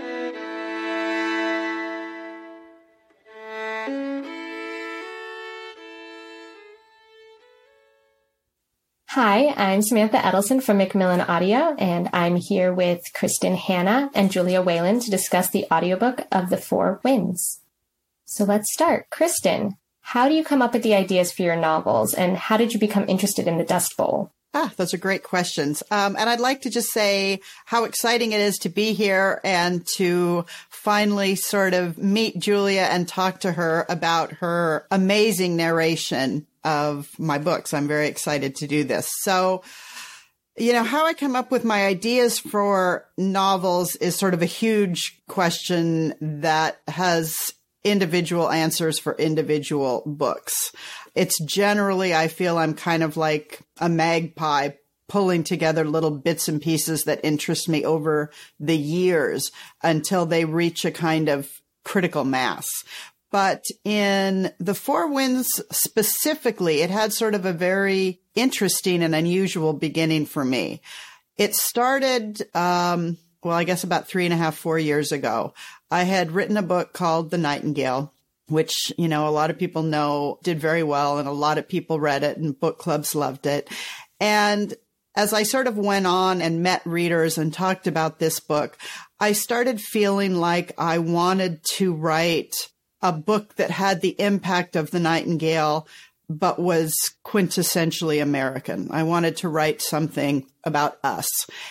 Hi, I'm Samantha Edelson from Macmillan Audio, and I'm here with Kristen Hanna and Julia Whalen to discuss the audiobook of The Four Winds. So let's start. Kristen, how do you come up with the ideas for your novels, and how did you become interested in the Dust Bowl? Ah, those are great questions. Um, and I'd like to just say how exciting it is to be here and to finally sort of meet Julia and talk to her about her amazing narration of my books. I'm very excited to do this. So, you know, how I come up with my ideas for novels is sort of a huge question that has individual answers for individual books. It's generally, I feel I'm kind of like a magpie pulling together little bits and pieces that interest me over the years until they reach a kind of critical mass. But in The Four Winds specifically, it had sort of a very interesting and unusual beginning for me. It started, um, well, I guess about three and a half, four years ago. I had written a book called The Nightingale, which, you know, a lot of people know did very well, and a lot of people read it and book clubs loved it. And as I sort of went on and met readers and talked about this book, I started feeling like I wanted to write a book that had the impact of The Nightingale, but was quintessentially American. I wanted to write something about us.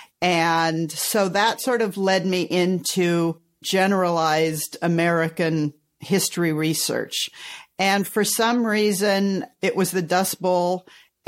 And so that sort of led me into generalized American history research. And for some reason, it was the Dust Bowl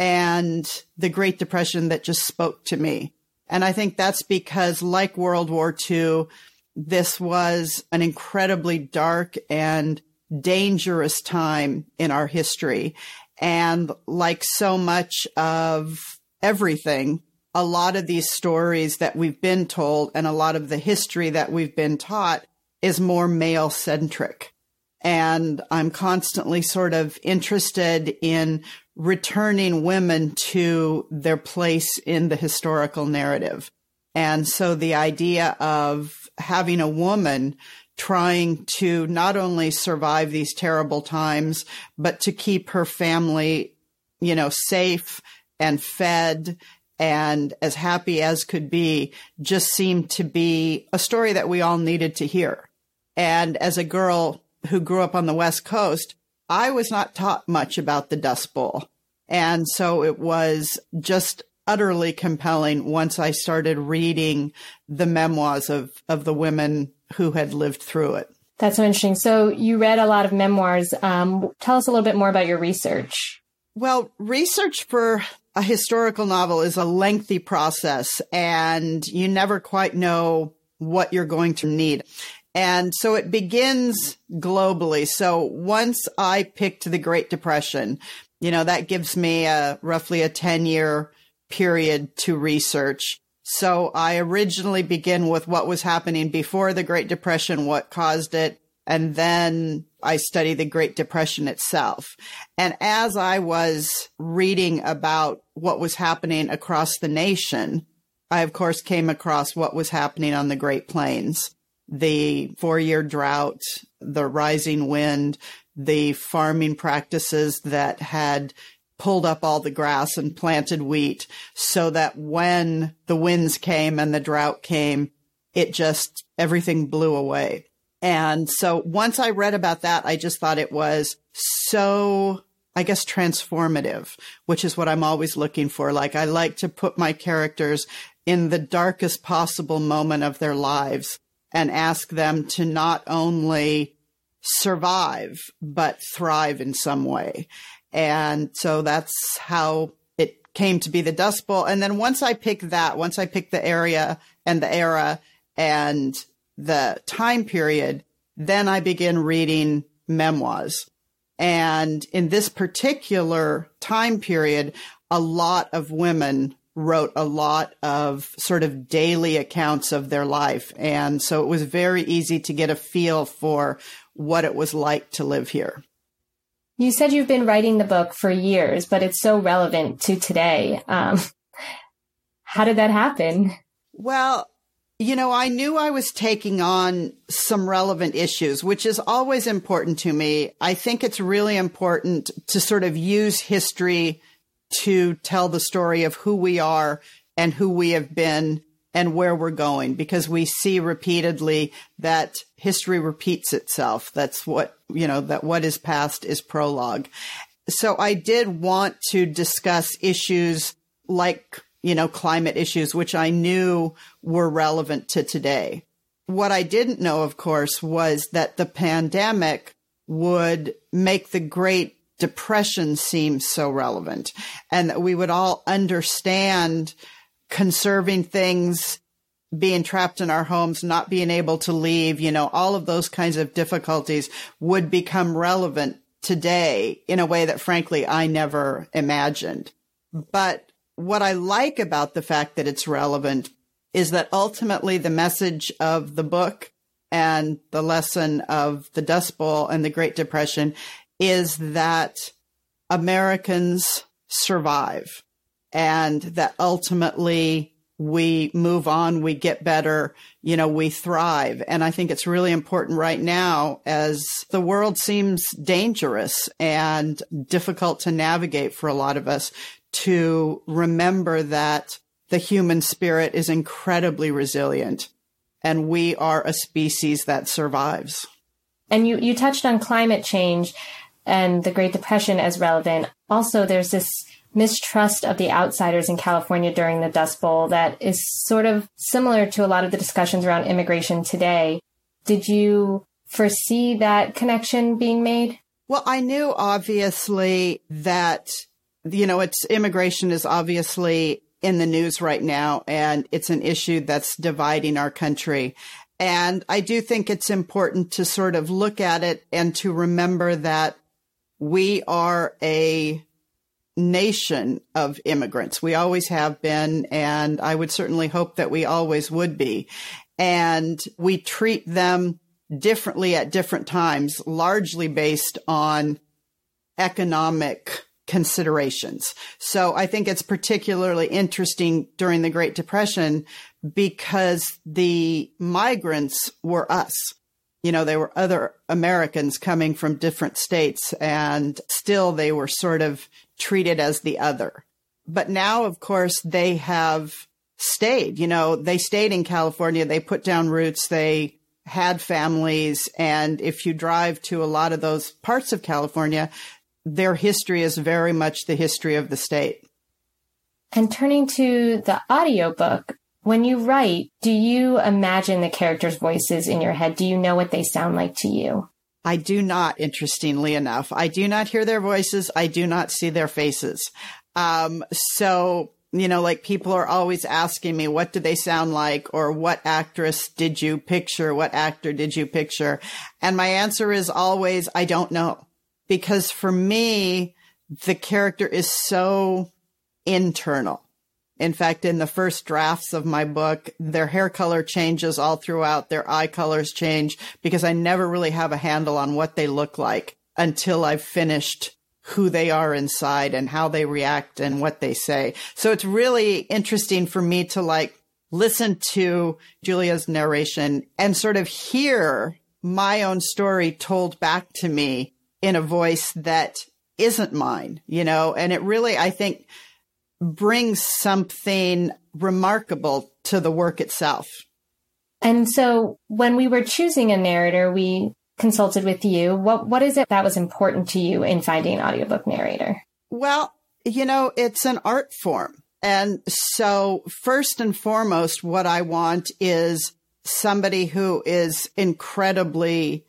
and the Great Depression that just spoke to me. And I think that's because, like World War Two, this was an incredibly dark and dangerous time in our history. And like so much of everything, a lot of these stories that we've been told and a lot of the history that we've been taught is more male-centric. And I'm constantly sort of interested in returning women to their place in the historical narrative. And so the idea of having a woman trying to not only survive these terrible times, but to keep her family, you know, safe and fed and as happy as could be, just seemed to be a story that we all needed to hear. And as a girl who grew up on the West Coast, I was not taught much about the Dust Bowl. And so it was just utterly compelling once I started reading the memoirs of, of the women who had lived through it. That's so interesting. So you read a lot of memoirs. Um, tell us a little bit more about your research. Well, research for a historical novel is a lengthy process, and you never quite know what you're going to need. And so it begins globally. So once I picked the Great Depression, you know, that gives me a roughly a ten-year period to research. So I originally begin with what was happening before the Great Depression, what caused it, and then I study the Great Depression itself. And as I was reading about what was happening across the nation, I, of course, came across what was happening on the Great Plains, the four-year drought, the rising wind, the farming practices that had pulled up all the grass and planted wheat so that when the winds came and the drought came, it just, everything blew away. And so once I read about that, I just thought it was so, I guess, transformative, which is what I'm always looking for. Like, I like to put my characters in the darkest possible moment of their lives and ask them to not only survive, but thrive in some way. And so that's how it came to be the Dust Bowl. And then once I picked that, once I picked the area and the era and the time period, then I begin reading memoirs. And in this particular time period, a lot of women wrote a lot of sort of daily accounts of their life. And so it was very easy to get a feel for what it was like to live here. You said you've been writing the book for years, but it's so relevant to today. Um, how did that happen? Well, you know, I knew I was taking on some relevant issues, which is always important to me. I think it's really important to sort of use history to tell the story of who we are and who we have been and where we're going, because we see repeatedly that history repeats itself. That's what, you know, that what is past is prologue. So I did want to discuss issues like, you know, climate issues, which I knew were relevant to today. What I didn't know, of course, was that the pandemic would make the Great Depression seems so relevant, and that we would all understand conserving things, being trapped in our homes, not being able to leave, you know, all of those kinds of difficulties would become relevant today in a way that, frankly, I never imagined. But what I like about the fact that it's relevant is that ultimately the message of the book and the lesson of the Dust Bowl and the Great Depression is that Americans survive, and that ultimately we move on, we get better, you know, we thrive. And I think it's really important right now, as the world seems dangerous and difficult to navigate for a lot of us, to remember that the human spirit is incredibly resilient, and we are a species that survives. And you, you touched on climate change and the Great Depression as relevant. Also, there's this mistrust of the outsiders in California during the Dust Bowl that is sort of similar to a lot of the discussions around immigration today. Did you foresee that connection being made? Well, I knew obviously that, you know, it's immigration is obviously in the news right now, and it's an issue that's dividing our country. And I do think it's important to sort of look at it and to remember that we are a nation of immigrants. We always have been, and I would certainly hope that we always would be. And we treat them differently at different times, largely based on economic considerations. So I think it's particularly interesting during the Great Depression because the migrants were us. You know, they were other Americans coming from different states, and still they were sort of treated as the other. But now, of course, they have stayed. You know, they stayed in California. They put down roots. They had families. And if you drive to a lot of those parts of California, their history is very much the history of the state. And turning to the audiobook, when you write, do you imagine the characters' voices in your head? Do you know what they sound like to you? I do not, interestingly enough. I do not hear their voices. I do not see their faces. Um, so, you know, like people are always asking me, what do they sound like? Or what actress did you picture? What actor did you picture? And my answer is always, I don't know. Because for me, the character is so internal. In fact, in the first drafts of my book, their hair color changes all throughout. Their eye colors change because I never really have a handle on what they look like until I've finished who they are inside and how they react and what they say. So it's really interesting for me to like listen to Julia's narration and sort of hear my own story told back to me in a voice that isn't mine, you know, and it really, I think, brings something remarkable to the work itself. And so when we were choosing a narrator, we consulted with you. What What is it that was important to you in finding an audiobook narrator? Well, you know, it's an art form. And so first and foremost, what I want is somebody who is incredibly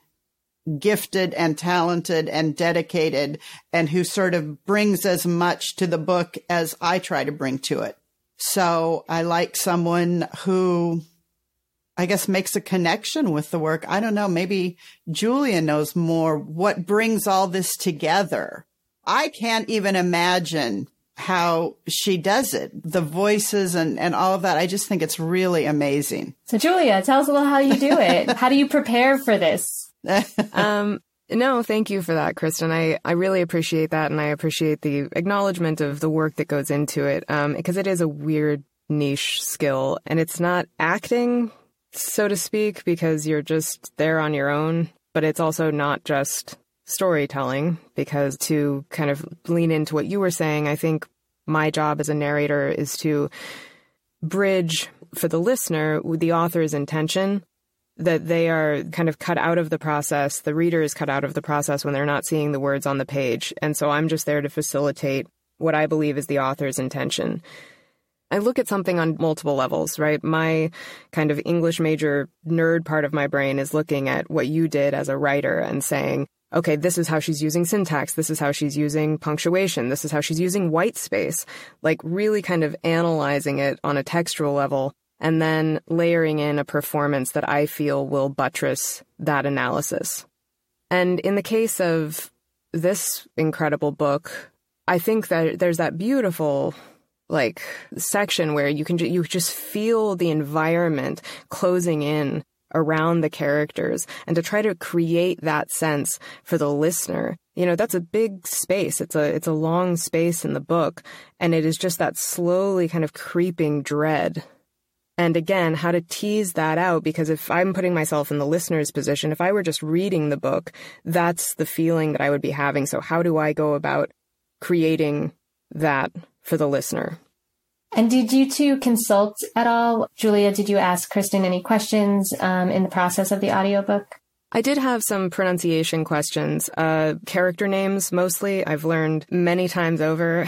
gifted and talented and dedicated, and who sort of brings as much to the book as I try to bring to it. So I like someone who I guess, makes a connection with the work. I don't know. Maybe Julia knows more what brings all this together. I can't even imagine how she does it. The voices and, and all of that. I just think it's really amazing. So Julia, tell us a little how you do it. How do you prepare for this? um, no, thank you for that, Kristen. I, I really appreciate that. And I appreciate the acknowledgement of the work that goes into it. Um, because it is a weird niche skill and it's not acting, so to speak, because you're just there on your own, but it's also not just storytelling, because to kind of lean into what you were saying, I think my job as a narrator is to bridge for the listener with the author's intention, that they are kind of cut out of the process. The reader is cut out of the process when they're not seeing the words on the page. And so I'm just there to facilitate what I believe is the author's intention. I look at something on multiple levels, right? My kind of English major nerd part of my brain is looking at what you did as a writer and saying, okay, this is how she's using syntax. This is how she's using punctuation. This is how she's using white space. Like really kind of analyzing it on a textual level and then layering in a performance that I feel will buttress that analysis. And in the case of this incredible book, I think that there's that beautiful like section where you can ju- you just feel the environment closing in around the characters, and to try to create that sense for the listener. You know, that's a big space. It's a it's a long space in the book, and it is just that slowly kind of creeping dread. And again, how to tease that out, because if I'm putting myself in the listener's position, if I were just reading the book, that's the feeling that I would be having. So how do I go about creating that for the listener? And did you two consult at all? Julia, did you ask Kristen any questions um, in the process of the audiobook? I did have some pronunciation questions. Uh, character names, mostly. I've learned many times over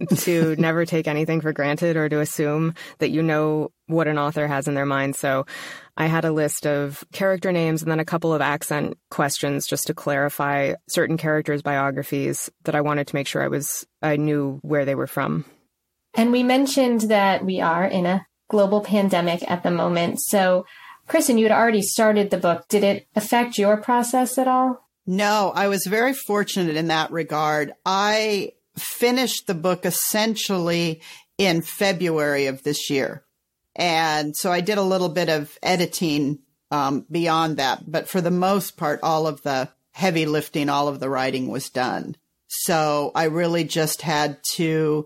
to never take anything for granted or to assume that you know what an author has in their mind. So I had a list of character names and then a couple of accent questions just to clarify certain characters' biographies that I wanted to make sure I was I knew where they were from. And we mentioned that we are in a global pandemic at the moment. So, Kristen, you had already started the book. Did it affect your process at all? No, I was very fortunate in that regard. I finished the book essentially in February of this year. And so I did a little bit of editing um, beyond that. But for the most part, all of the heavy lifting, all of the writing was done. So I really just had to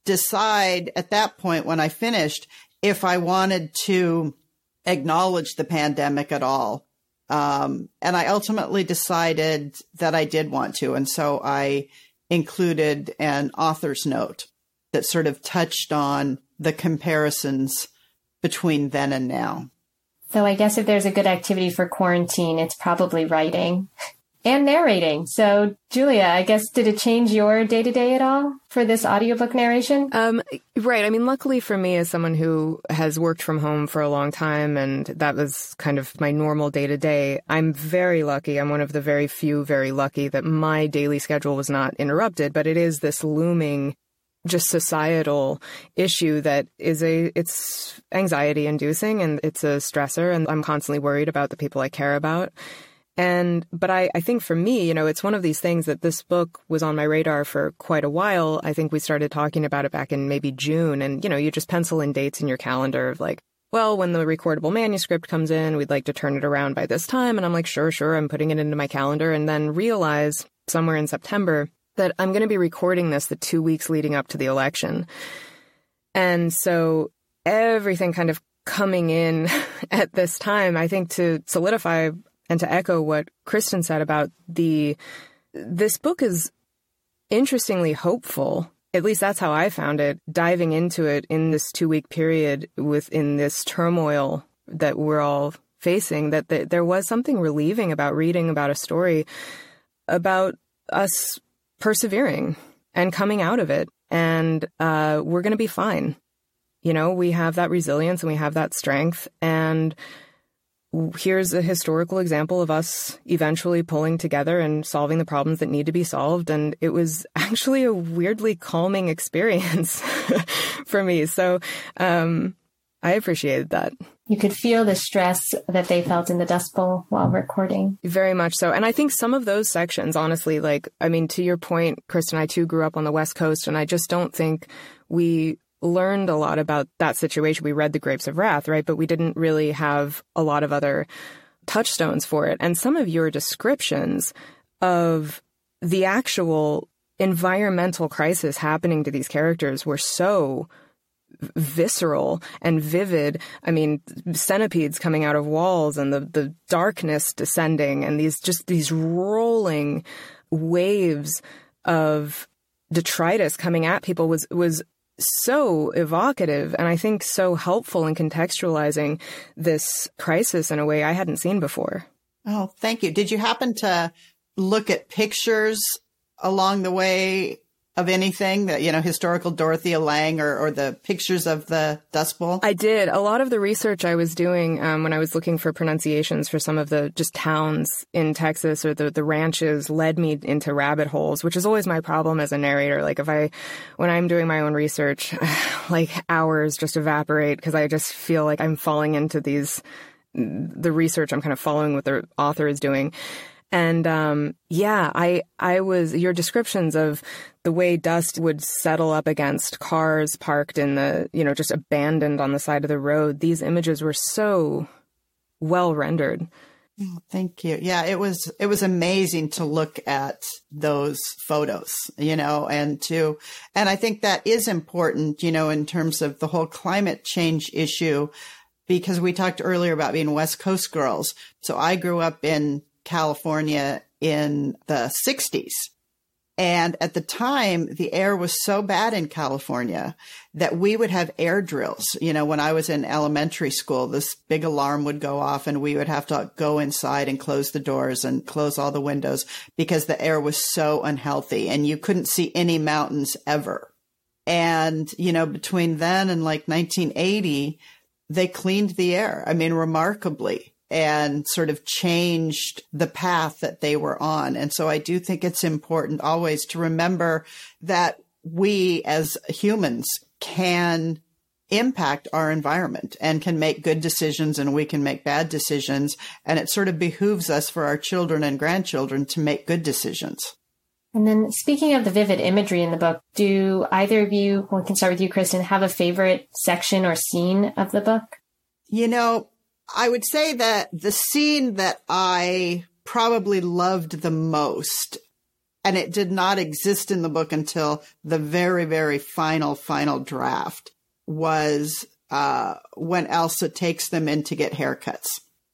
decide at that point when I finished if I wanted to acknowledge the pandemic at all. Um, and I ultimately decided that I did want to. And so I included an author's note that sort of touched on the comparisons between then and now. So I guess if there's a good activity for quarantine, it's probably writing and narrating. So, Julia, I guess, did it change your day-to-day at all for this audiobook narration? Um, right. I mean, luckily for me, as someone who has worked from home for a long time, and that was kind of my normal day-to-day, I'm very lucky. I'm one of the very few very lucky that my daily schedule was not interrupted, but it is this looming just societal issue that is a, it's anxiety inducing and it's a stressor, and I'm constantly worried about the people I care about. And, but I, I think for me, you know, it's one of these things that this book was on my radar for quite a while. I think we started talking about it back in maybe June, and, you know, you just pencil in dates in your calendar of like, well, when the recordable manuscript comes in, we'd like to turn it around by this time. And I'm like, sure, sure. I'm putting it into my calendar, and then realize somewhere in September that I'm going to be recording this the two weeks leading up to the election. And so everything kind of coming in at this time, I think to solidify and to echo what Kristen said about the, this book is interestingly hopeful. At least that's how I found it, diving into it in this two-week period within this turmoil that we're all facing, that th- there was something relieving about reading about a story about us persevering and coming out of it. And uh, we're going to be fine. You know, we have that resilience and we have that strength. And here's a historical example of us eventually pulling together and solving the problems that need to be solved. And it was actually a weirdly calming experience for me. So, um, I appreciated that. You could feel the stress that they felt in the Dust Bowl while recording. Very much so. And I think some of those sections, honestly, like, I mean, to your point, Kristen, I too grew up on the West Coast, and I just don't think we learned a lot about that situation. We read The Grapes of Wrath, right? But we didn't really have a lot of other touchstones for it. And some of your descriptions of the actual environmental crisis happening to these characters were so visceral and vivid. I mean, centipedes coming out of walls and the, the darkness descending and these just these rolling waves of detritus coming at people was was so evocative, and I think so helpful in contextualizing this crisis in a way I hadn't seen before. Oh, thank you. Did you happen to look at pictures along the way of anything that, you know, historical Dorothea Lange or, or the pictures of the Dust Bowl? I did. A lot of the research I was doing um, when I was looking for pronunciations for some of the just towns in Texas or the, the ranches led me into rabbit holes, which is always my problem as a narrator. Like if I, when I'm doing my own research, like hours just evaporate because I just feel like I'm falling into these, the research, I'm kind of following what the author is doing. And, um, yeah, I, I was, your descriptions of the way dust would settle up against cars parked in the, you know, just abandoned on the side of the road. These images were so well rendered. Oh, thank you. Yeah, it was, it was amazing to look at those photos, you know, and to, and I think that is important, you know, in terms of the whole climate change issue, because we talked earlier about being West Coast girls. So I grew up in California in the sixties. And at the time, the air was so bad in California that we would have air drills. You know, when I was in elementary school, this big alarm would go off and we would have to go inside and close the doors and close all the windows because the air was so unhealthy and you couldn't see any mountains ever. And, you know, between then and like nineteen eighty, they cleaned the air. I mean, remarkably. And sort of changed the path that they were on. And so I do think it's important always to remember that we as humans can impact our environment and can make good decisions and we can make bad decisions. And it sort of behooves us for our children and grandchildren to make good decisions. And then speaking of the vivid imagery in the book, do either of you, well, we can start with you, Kristen, have a favorite section or scene of the book? You know, I would say that the scene that I probably loved the most, and it did not exist in the book until the very, very final, final draft, was uh, when Elsa takes them in to get haircuts.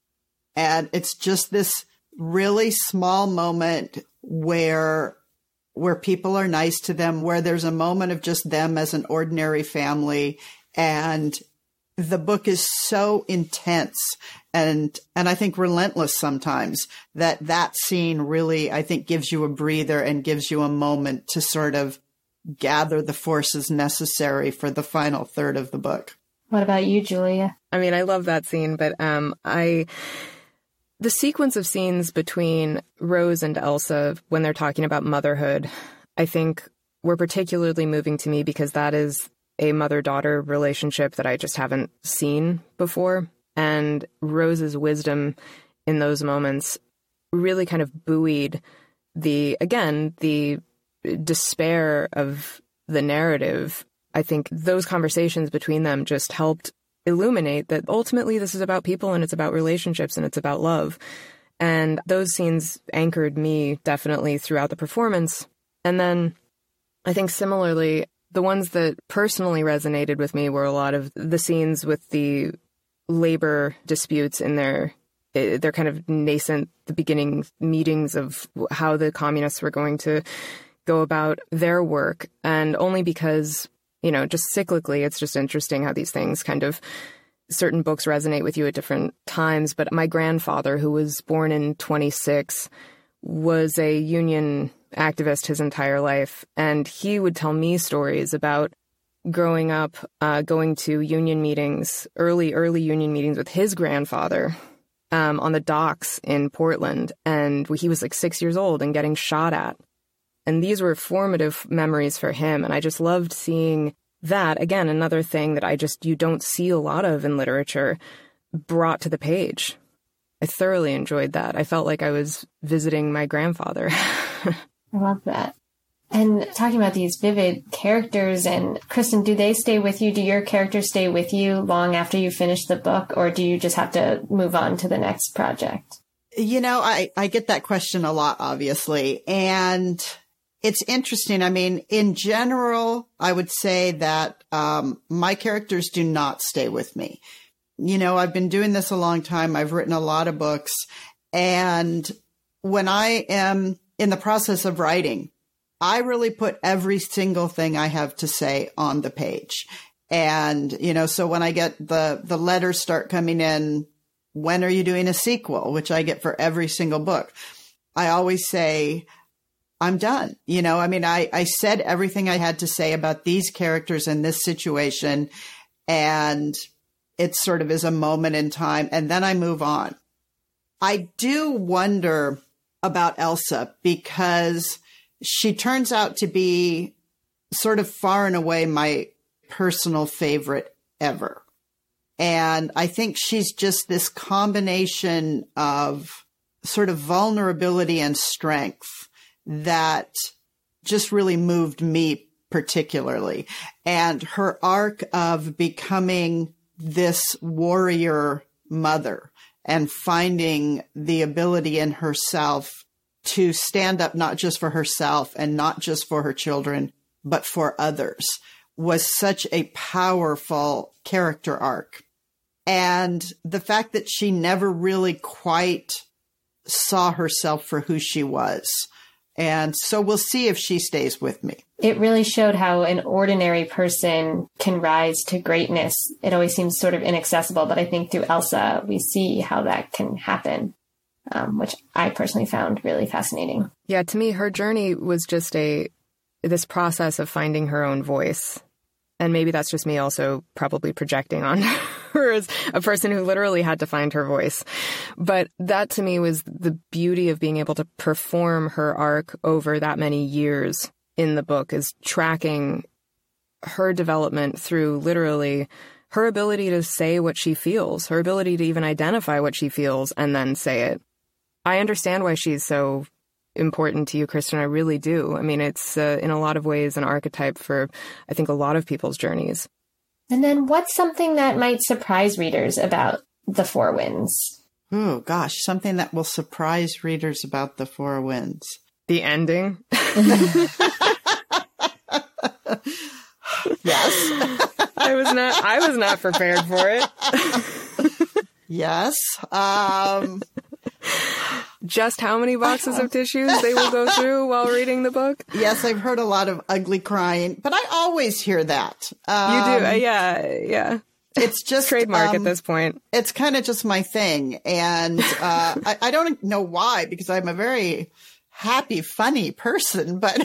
And it's just this really small moment where where people are nice to them, where there's a moment of just them as an ordinary family. And the book is so intense and, and I think relentless sometimes that that scene really, I think, gives you a breather and gives you a moment to sort of gather the forces necessary for the final third of the book. What about you, Julia? I mean, I love that scene, but um, I, the sequence of scenes between Rose and Elsa when they're talking about motherhood, I think were particularly moving to me because that is a mother-daughter relationship that I just haven't seen before. And Rose's wisdom in those moments really kind of buoyed the, again, the despair of the narrative. I think those conversations between them just helped illuminate that ultimately this is about people and it's about relationships and it's about love. And those scenes anchored me definitely throughout the performance. And then I think similarly, the ones that personally resonated with me were a lot of the scenes with the labor disputes in their their kind of nascent, the beginning meetings of how the communists were going to go about their work. And only because, you know, just cyclically, it's just interesting how these things kind of, certain books resonate with you at different times. But my grandfather, who was born in twenty-six, was a union activist his entire life. And he would tell me stories about growing up, uh, going to union meetings, early, early union meetings with his grandfather um, on the docks in Portland. And he was like six years old and getting shot at. And these were formative memories for him. And I just loved seeing that, again, another thing that I just, you don't see a lot of in literature, brought to the page. I thoroughly enjoyed that. I felt like I was visiting my grandfather. I love that. And talking about these vivid characters, and Kristen, do they stay with you? Do your characters stay with you long after you finish the book, or do you just have to move on to the next project? You know, I, I get that question a lot, obviously. And it's interesting. I mean, in general, I would say that um, my characters do not stay with me. You know, I've been doing this a long time. I've written a lot of books. And when I am in the process of writing, I really put every single thing I have to say on the page. And, you know, so when I get the, the letters start coming in, when are you doing a sequel, which I get for every single book, I always say, I'm done. You know, I mean, I, I said everything I had to say about these characters in this situation, and it sort of is a moment in time, and then I move on. I do wonder about Elsa, because she turns out to be sort of far and away my personal favorite ever. And I think she's just this combination of sort of vulnerability and strength that just really moved me particularly. And her arc of becoming this warrior mother and finding the ability in herself to stand up not just for herself and not just for her children, but for others, was such a powerful character arc. And the fact that she never really quite saw herself for who she was. And so we'll see if she stays with me. It really showed how an ordinary person can rise to greatness. It always seems sort of inaccessible, but I think through Elsa, we see how that can happen, um, which I personally found really fascinating. Yeah, to me, her journey was just a this process of finding her own voice. And maybe that's just me also probably projecting on her as a person who literally had to find her voice. But that to me was the beauty of being able to perform her arc over that many years in the book, is tracking her development through literally her ability to say what she feels, her ability to even identify what she feels and then say it. I understand why she's so important to you, Kristen. I really do. I mean, it's uh, in a lot of ways an archetype for, I think, a lot of people's journeys. And then what's something that might surprise readers about The Four Winds? Oh, gosh, something that will surprise readers about The Four Winds. The ending? Yes. I was not, I was not prepared for it. Yes. Um... Just how many boxes of tissues they will go through while reading the book? Yes, I've heard a lot of ugly crying, but I always hear that. Um, you do? Uh, yeah, yeah. It's just trademark um, at this point. It's kind of just my thing. And uh, I, I don't know why, because I'm a very happy, funny person. But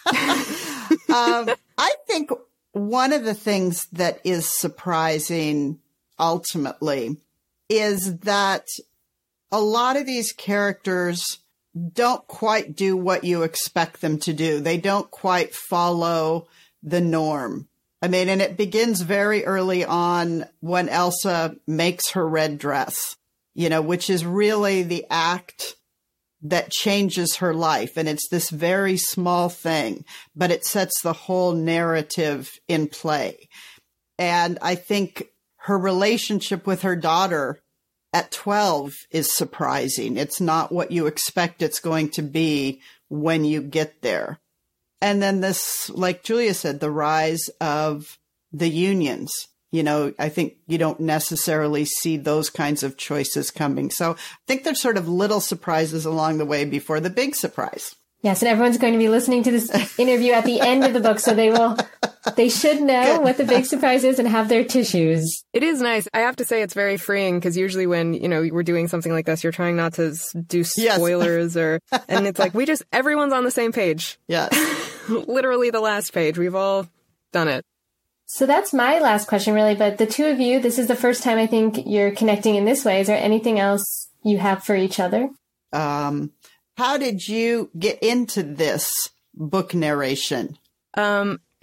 um, I think one of the things that is surprising ultimately is that a lot of these characters don't quite do what you expect them to do. They don't quite follow the norm. I mean, and it begins very early on when Elsa makes her red dress, you know, which is really the act that changes her life. And it's this very small thing, but it sets the whole narrative in play. And I think her relationship with her daughter at twelve is surprising. It's not what you expect it's going to be when you get there. And then this, like Julia said, the rise of the unions. You know, I think you don't necessarily see those kinds of choices coming. So I think there's sort of little surprises along the way before the big surprise. Yes, and everyone's going to be listening to this interview at the end of the book, so they will, they should know what the big surprise is and have their tissues. It is nice. I have to say it's very freeing, because usually when, you know, we're doing something like this, you're trying not to do spoilers yes. or, and it's like, we just, everyone's on the same page. Yes. Literally the last page. We've all done it. So that's my last question, really. But the two of you, this is the first time I think you're connecting in this way. Is there anything else you have for each other? Um, how did you get into this book narration? Um, it,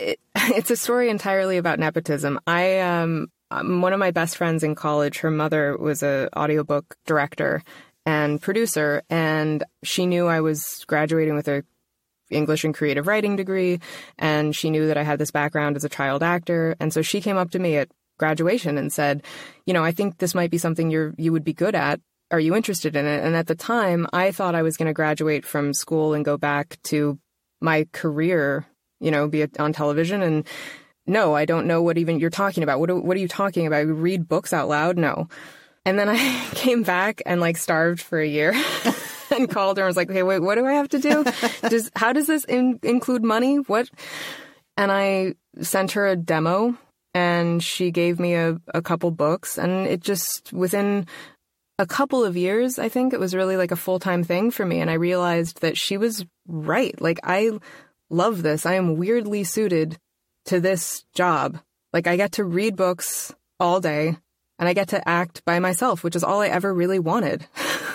it's a story entirely about nepotism. I, um, one of my best friends in college, her mother was a audiobook director and producer, and she knew I was graduating with a English and creative writing degree, and she knew that I had this background as a child actor. And so she came up to me at graduation and said, you know, I think this might be something you're, you would be good at. Are you interested in it? And at the time, I thought I was going to graduate from school and go back to my career, you know, be on television. And no, I don't know what even you're talking about. What, what are you talking about? You read books out loud? No. And then I came back and like starved for a year and called her and was like, okay, wait, what do I have to do? Does, how does this in, include money? What? And I sent her a demo and she gave me a, a couple books, and it just, within a couple of years, I think it was really like a full-time thing for me. And I realized that she was right. Like, I love this. I am weirdly suited to this job. Like, I get to read books all day and I get to act by myself, which is all I ever really wanted.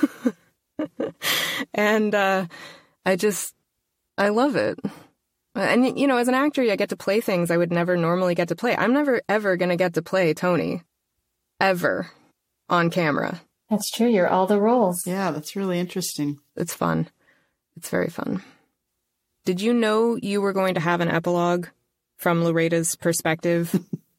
And uh, I just, I love it. And, you know, as an actor, I get to play things I would never normally get to play. I'm never, ever going to get to play Tony. Ever. On camera. That's true. You're all the roles. Yeah, that's really interesting. It's fun. It's very fun. Did you know you were going to have an epilogue from Loreda's perspective?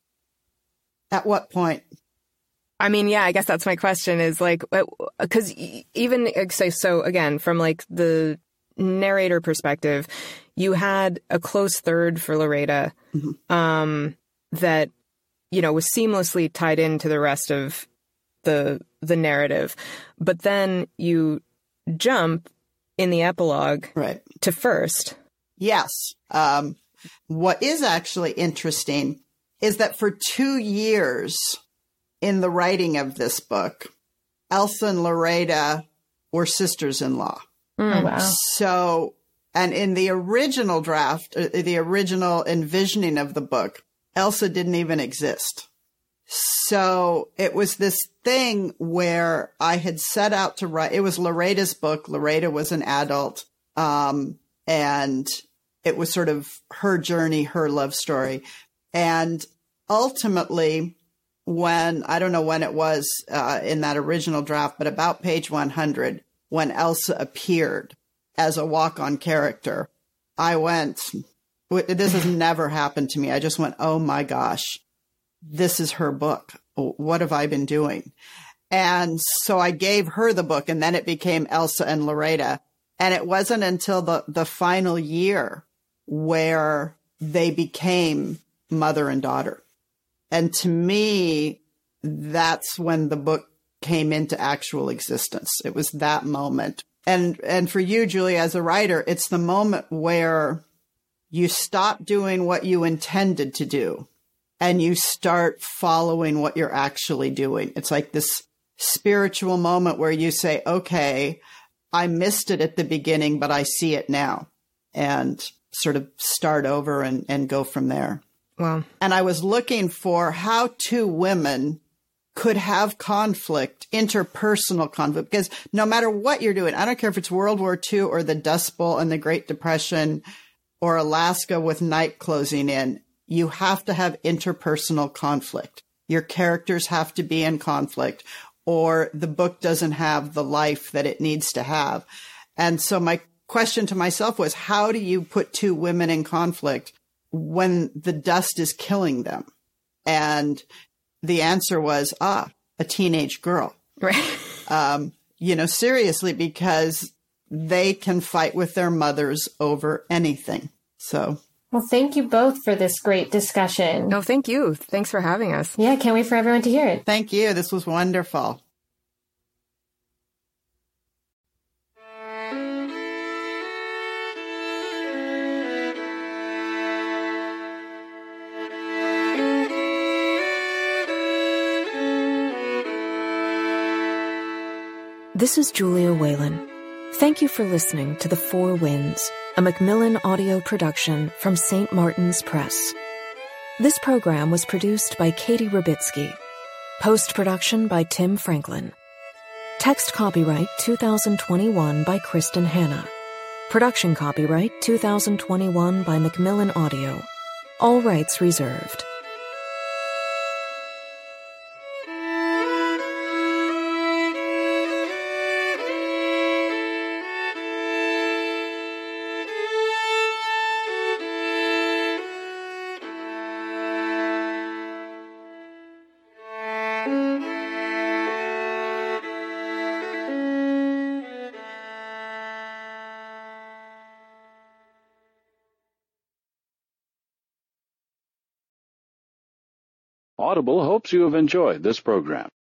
At what point? I mean, yeah, I guess that's my question is like, because even, say, so again, from like the narrator perspective, you had a close third for Loreda mm-hmm. um, that, you know, was seamlessly tied into the rest of the the narrative. But then you jump in the epilogue right. to first. Yes. Um, what is actually interesting is that for two years in the writing of this book, Elsa and Loreda were sisters-in-law. Mm. Oh, wow. So, and in the original draft, uh, the original envisioning of the book, Elsa didn't even exist. So it was this thing where I had set out to write, it was Loreda's book. Loreda was an adult. Um, and it was sort of her journey, her love story. And ultimately, when, I don't know when it was uh, in that original draft, but about page one hundred, when Elsa appeared as a walk-on character, I went, this has never happened to me. I just went, oh my gosh, this is her book. What have I been doing? And so I gave her the book, and then it became Elsa and Loreda. And it wasn't until the, the final year where they became mother and daughter. And to me, that's when the book came into actual existence. It was that moment. And, and for you, Julia, as a writer, it's the moment where you stop doing what you intended to do and you start following what you're actually doing. It's like this spiritual moment where you say, okay, I missed it at the beginning, but I see it now, and sort of start over and, and go from there. Wow. And I was looking for how two women could have conflict, interpersonal conflict, because no matter what you're doing, I don't care if it's World War Two or the Dust Bowl and the Great Depression or Alaska with night closing in, you have to have interpersonal conflict. Your characters have to be in conflict, or the book doesn't have the life that it needs to have. And so my question to myself was, how do you put two women in conflict when the dust is killing them? And the answer was, ah, a teenage girl. Right. Um, you know, seriously, because they can fight with their mothers over anything. So. Well, thank you both for this great discussion. No, thank you. Thanks for having us. Yeah, can't wait for everyone to hear it. Thank you. This was wonderful. This is Julia Whalen. Thank you for listening to The Four Winds, a Macmillan audio production from Saint Martin's Press. This program was produced by Katie Rabitsky. Post-production by Tim Franklin. Text copyright two thousand twenty-one by Kristen Hanna. Production copyright two thousand twenty-one by Macmillan Audio. All rights reserved. Audible hopes you have enjoyed this program.